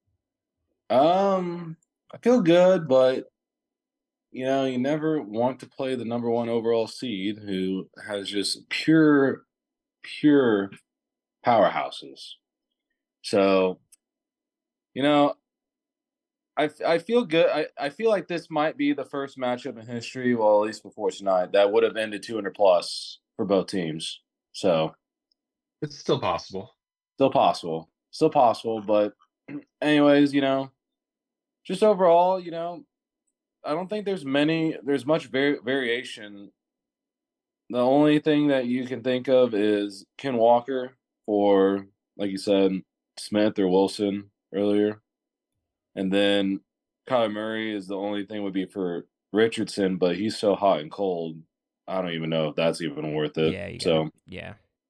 Um, I feel good, but you know, you never want to play the number one overall seed who has just pure, pure powerhouses. So, you know, I, I feel good. I, I feel like this might be the first matchup in history, well, at least before tonight, that would have ended two hundred plus for both teams. So it's still possible. Still possible. Still possible. But anyways, you know, just overall, you know, I don't think there's many, there's much var- variation. The only thing that you can think of is Ken Walker or, like you said, Smith or Wilson earlier. And then Kyler Murray is the only thing would be for Richardson, but he's so hot and cold. I don't even know if that's even worth it. Yeah. You so gotta, yeah.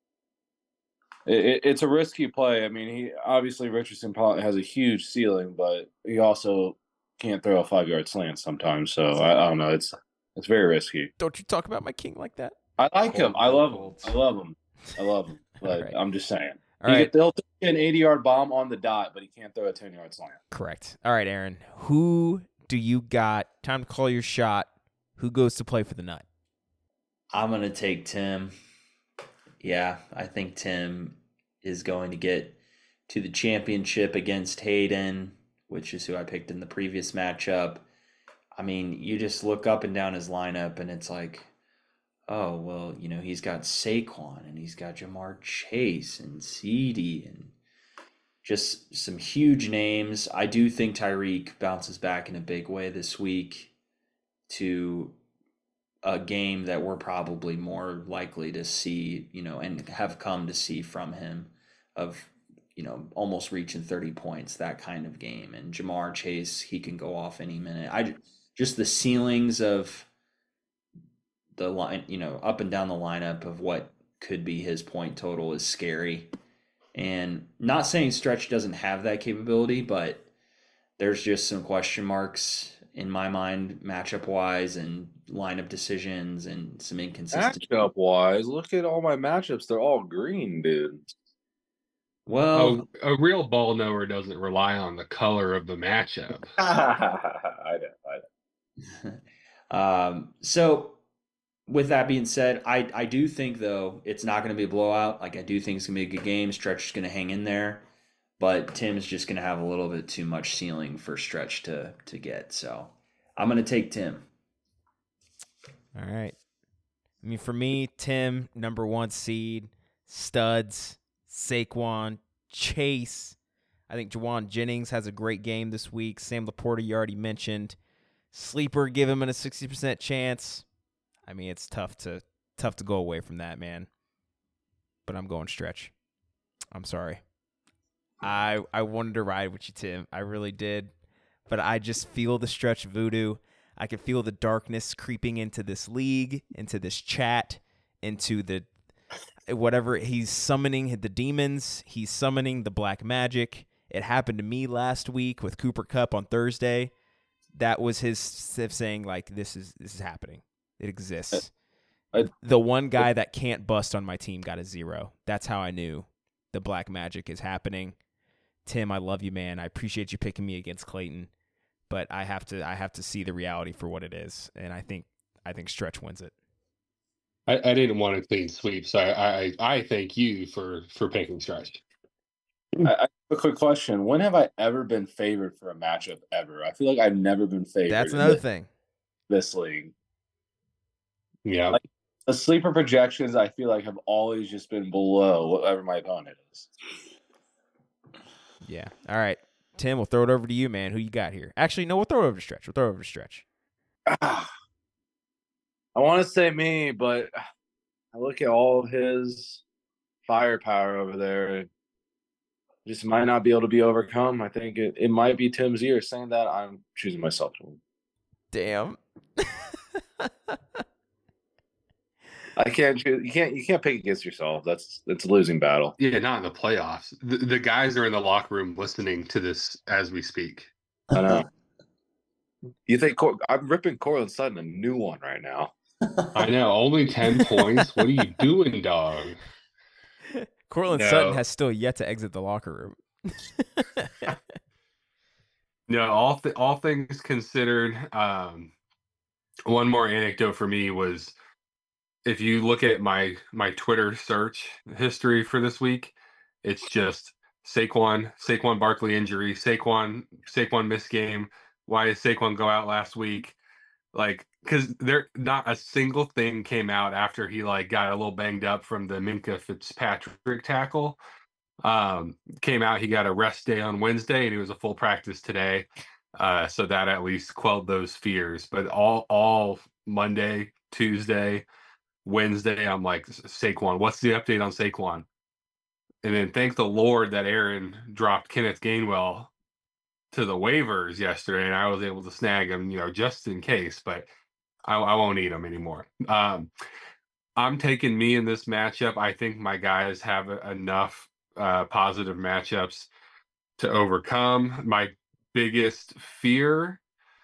It, it, it's a risky play. I mean, he obviously Richardson probably has a huge ceiling, but he also can't throw a five yard slant sometimes. So I, I don't know. It's it's very risky. Don't you talk about my king like that? I like Cold, him. I love cold. him. I love him. I love him. But right. I'm just saying. All he right. could, he'll throw an eighty yard bomb on the dot, but he can't throw a ten yard slant. Correct. All right, Aaron. Who do you got? Time to call your shot. Who goes to play for the nut? I'm going to take Tim. Yeah, I think Tim is going to get to the championship against Hayden, which is who I picked in the previous matchup. I mean, you just look up and down his lineup, and it's like, oh, well, you know, he's got Saquon, and he's got Jamar Chase, and CeeDee, and just some huge names. I do think Tyreek bounces back in a big way this week to a game that we're probably more likely to see, you know, and have come to see from him of, you know, almost reaching thirty points, that kind of game. And Jamar Chase, he can go off any minute. I just the ceilings of the line, you know, up and down the lineup of what could be his point total is scary. And not saying Stretch doesn't have that capability, but there's just some question marks in my mind, matchup wise and lineup decisions and some inconsistency. Matchup wise, look at all my matchups. They're all green, dude. Well, a, a real ball knower doesn't rely on the color of the matchup. I know, I know. um, so with that being said, I, I do think, though, it's not going to be a blowout. Like, I do think it's going to be a good game. Stretch is going to hang in there. But Tim's just going to have a little bit too much ceiling for Stretch to, to get. So I'm going to take Tim. All right. I mean, for me, Tim, number one seed, studs, Saquon, Chase. I think Juwan Jennings has a great game this week. Sam Laporta, you already mentioned. Sleeper, give him a sixty percent chance. I mean, it's tough to tough to go away from that, man. But I'm going Stretch. I'm sorry. I I wanted to ride with you, Tim. I really did. But I just feel the Stretch voodoo. I can feel the darkness creeping into this league, into this chat, into the whatever. He's summoning the demons. He's summoning the black magic. It happened to me last week with Cooper Kupp on Thursday. That was his saying, like, this is this is happening. It exists. I, the one guy that can't bust on my team got a zero. That's how I knew the black magic is happening. Tim, I love you, man. I appreciate you picking me against Clayton, but I have to I have to see the reality for what it is, and I think I think Stretch wins it. I, I didn't want a clean sweep, so I I, I thank you for for picking Stretch. I, I have a quick question. When have I ever been favored for a matchup ever? I feel like I've never been favored. That's another in thing. This league. Yeah. Like, the sleeper projections, I feel like, have always just been below whatever my opponent is. Yeah. All right. Tim, we'll throw it over to you, man. Who you got here? Actually, no, we'll throw it over to Stretch. We'll throw it over to Stretch. I want to say me, but I look at all of his firepower over there. Just might not be able to be overcome. I think it, it might be Tim's year. Saying that, I'm choosing myself to win. Damn. I can't choose. You can't. You can't pick against yourself. That's that's a losing battle. Yeah, not in the playoffs. The, the guys are in the locker room listening to this as we speak. I know. You think Cor- I'm ripping Cortland Sutton a new one right now? I know. Only ten points. What are you doing, dog? Cortland No. Sutton has still yet to exit the locker room. No, all th- all things considered, um, one more anecdote for me was if you look at my my Twitter search history for this week, it's just Saquon, Saquon Barkley injury, Saquon, Saquon missed game. Why did Saquon go out last week? Like, because there not a single thing came out after he like got a little banged up from the Minkah Fitzpatrick tackle. Um, came out, he got a rest day on Wednesday, and it was a full practice today. Uh, so that at least quelled those fears. But all all Monday, Tuesday, Wednesday, I'm like, Saquon, what's the update on Saquon? And then thank the Lord that Aaron dropped Kenneth Gainwell to the waivers yesterday, and I was able to snag him, you know, just in case. But I, I won't need him anymore. Um, I'm taking me in this matchup. I think my guys have enough uh, positive matchups to overcome. My biggest fear,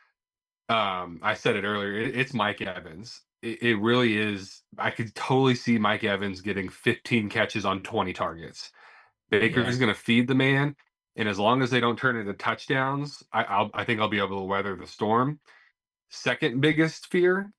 um, I said it earlier, it, it's Mike Evans. It, it really is. I could totally see Mike Evans getting fifteen catches on twenty targets. Baker is Yeah. going to feed the man, and as long as they don't turn into touchdowns, I, I'll, I think I'll be able to weather the storm. Second biggest fear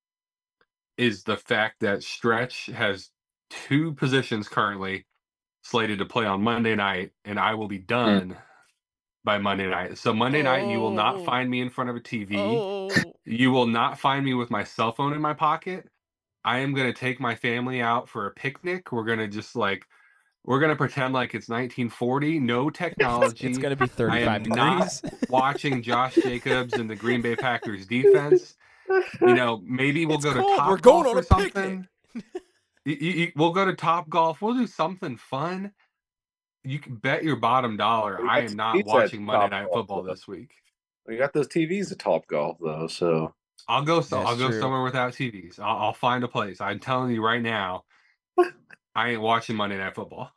is the fact that Stretch has two positions currently slated to play on Monday night, and I will be done mm. by Monday night. So Monday oh. night, you will not find me in front of a T V. Oh. You will not find me with my cell phone in my pocket. I am going to take my family out for a picnic. We're going to just like, we're going to pretend like it's nineteen forty. No technology. It's going to be thirty-five I am degrees. Not watching Josh Jacobs and the Green Bay Packers defense. You know, maybe we'll it's go cold. to Top We're going Golf on or a something. picnic. you, you, we'll go to Top Golf. We'll do something fun. You can bet your bottom dollar I am not watching Monday Night Football this week. We got those T Vs at Top Golf though, so I'll go. So, That's I'll go true. somewhere without T Vs. I'll, I'll find a place. I'm telling you right now, I ain't watching Monday Night Football.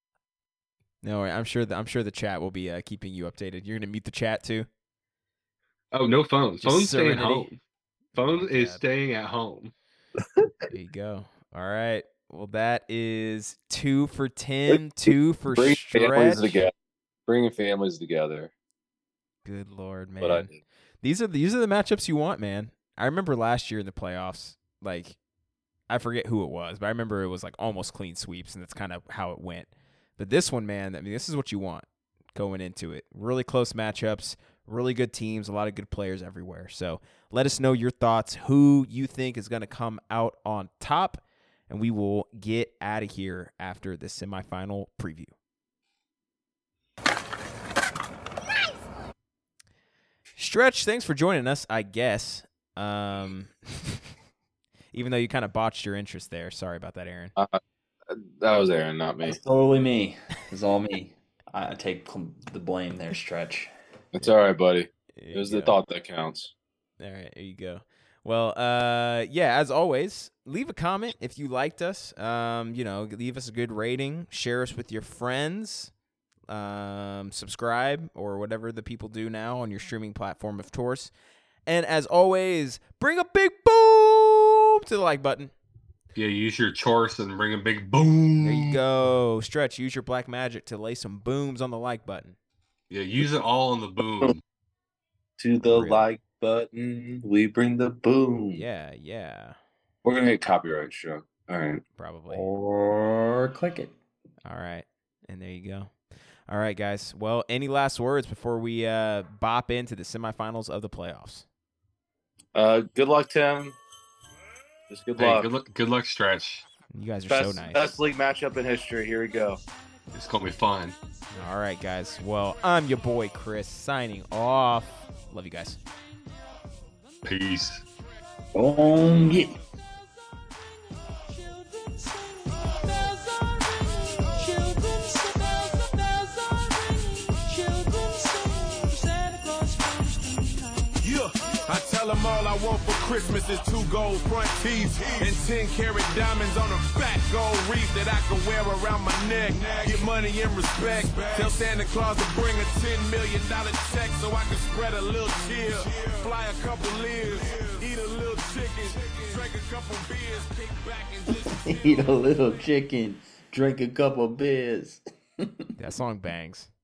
No, I'm sure. The, I'm sure the chat will be uh, keeping you updated. You're gonna mute the chat too. Oh, no phones. Just Phones staying serenity. home. Phone Oh, is God. staying at home. There you go. All right. Well, that is two for Tim, two for Bring families Stretch. together. Bringing families together. Good Lord, But I man. These are these are the matchups you want, man. I remember last year in the playoffs, like I forget who it was, but I remember it was like almost clean sweeps, and that's kind of how it went. But this one, man, I mean, this is what you want going into it. Really close matchups, really good teams, a lot of good players everywhere. So let us know your thoughts, who you think is going to come out on top, and we will get out of here after the semifinal preview. Stretch, thanks for joining us, I guess. Um, even though you kind of botched your interest there. Sorry about that, Aaron. Uh, that was Aaron, not me. It's totally me. It's all me. I take the blame there, Stretch. It's all right, buddy. There It was you the go. thought that counts. All right, there you go. Well, uh, yeah, as always, leave a comment if you liked us. Um, you know, leave us a good rating. Share us with your friends. Um, subscribe or whatever the people do now on your streaming platform of choice. And as always, bring a big boom to the like button. Yeah, use your chorus and bring a big boom. There you go. Stretch, use your black magic to lay some booms on the like button. Yeah, use it all on the boom. To the Really? like button, we bring the boom. Yeah, yeah, We're going to get copyright struck. All right. probably. Or click it. All right. And there you go. All right, guys. Well, any last words before we uh, bop into the semifinals of the playoffs? Uh, good luck, Tim. Just good Hey, luck. good luck, good luck, Stretch. You guys are Best, so nice. best league matchup in history. Here we go. It's gonna be fun. All right, guys. Well, I'm your boy, Chris, signing off. Love you guys. Peace. Boom. Yeah. Yeah, I tell Tell them all I want for Christmas is two gold front teeth and ten karat diamonds on a fat gold wreath that I can wear around my neck. Get money and respect. Tell Santa Claus to bring a ten million dollar check so I can spread a little cheer. Fly a couple leers, eat a little chicken, drink a couple beers, kick back and just Eat a little chicken, drink a couple beers. That song bangs.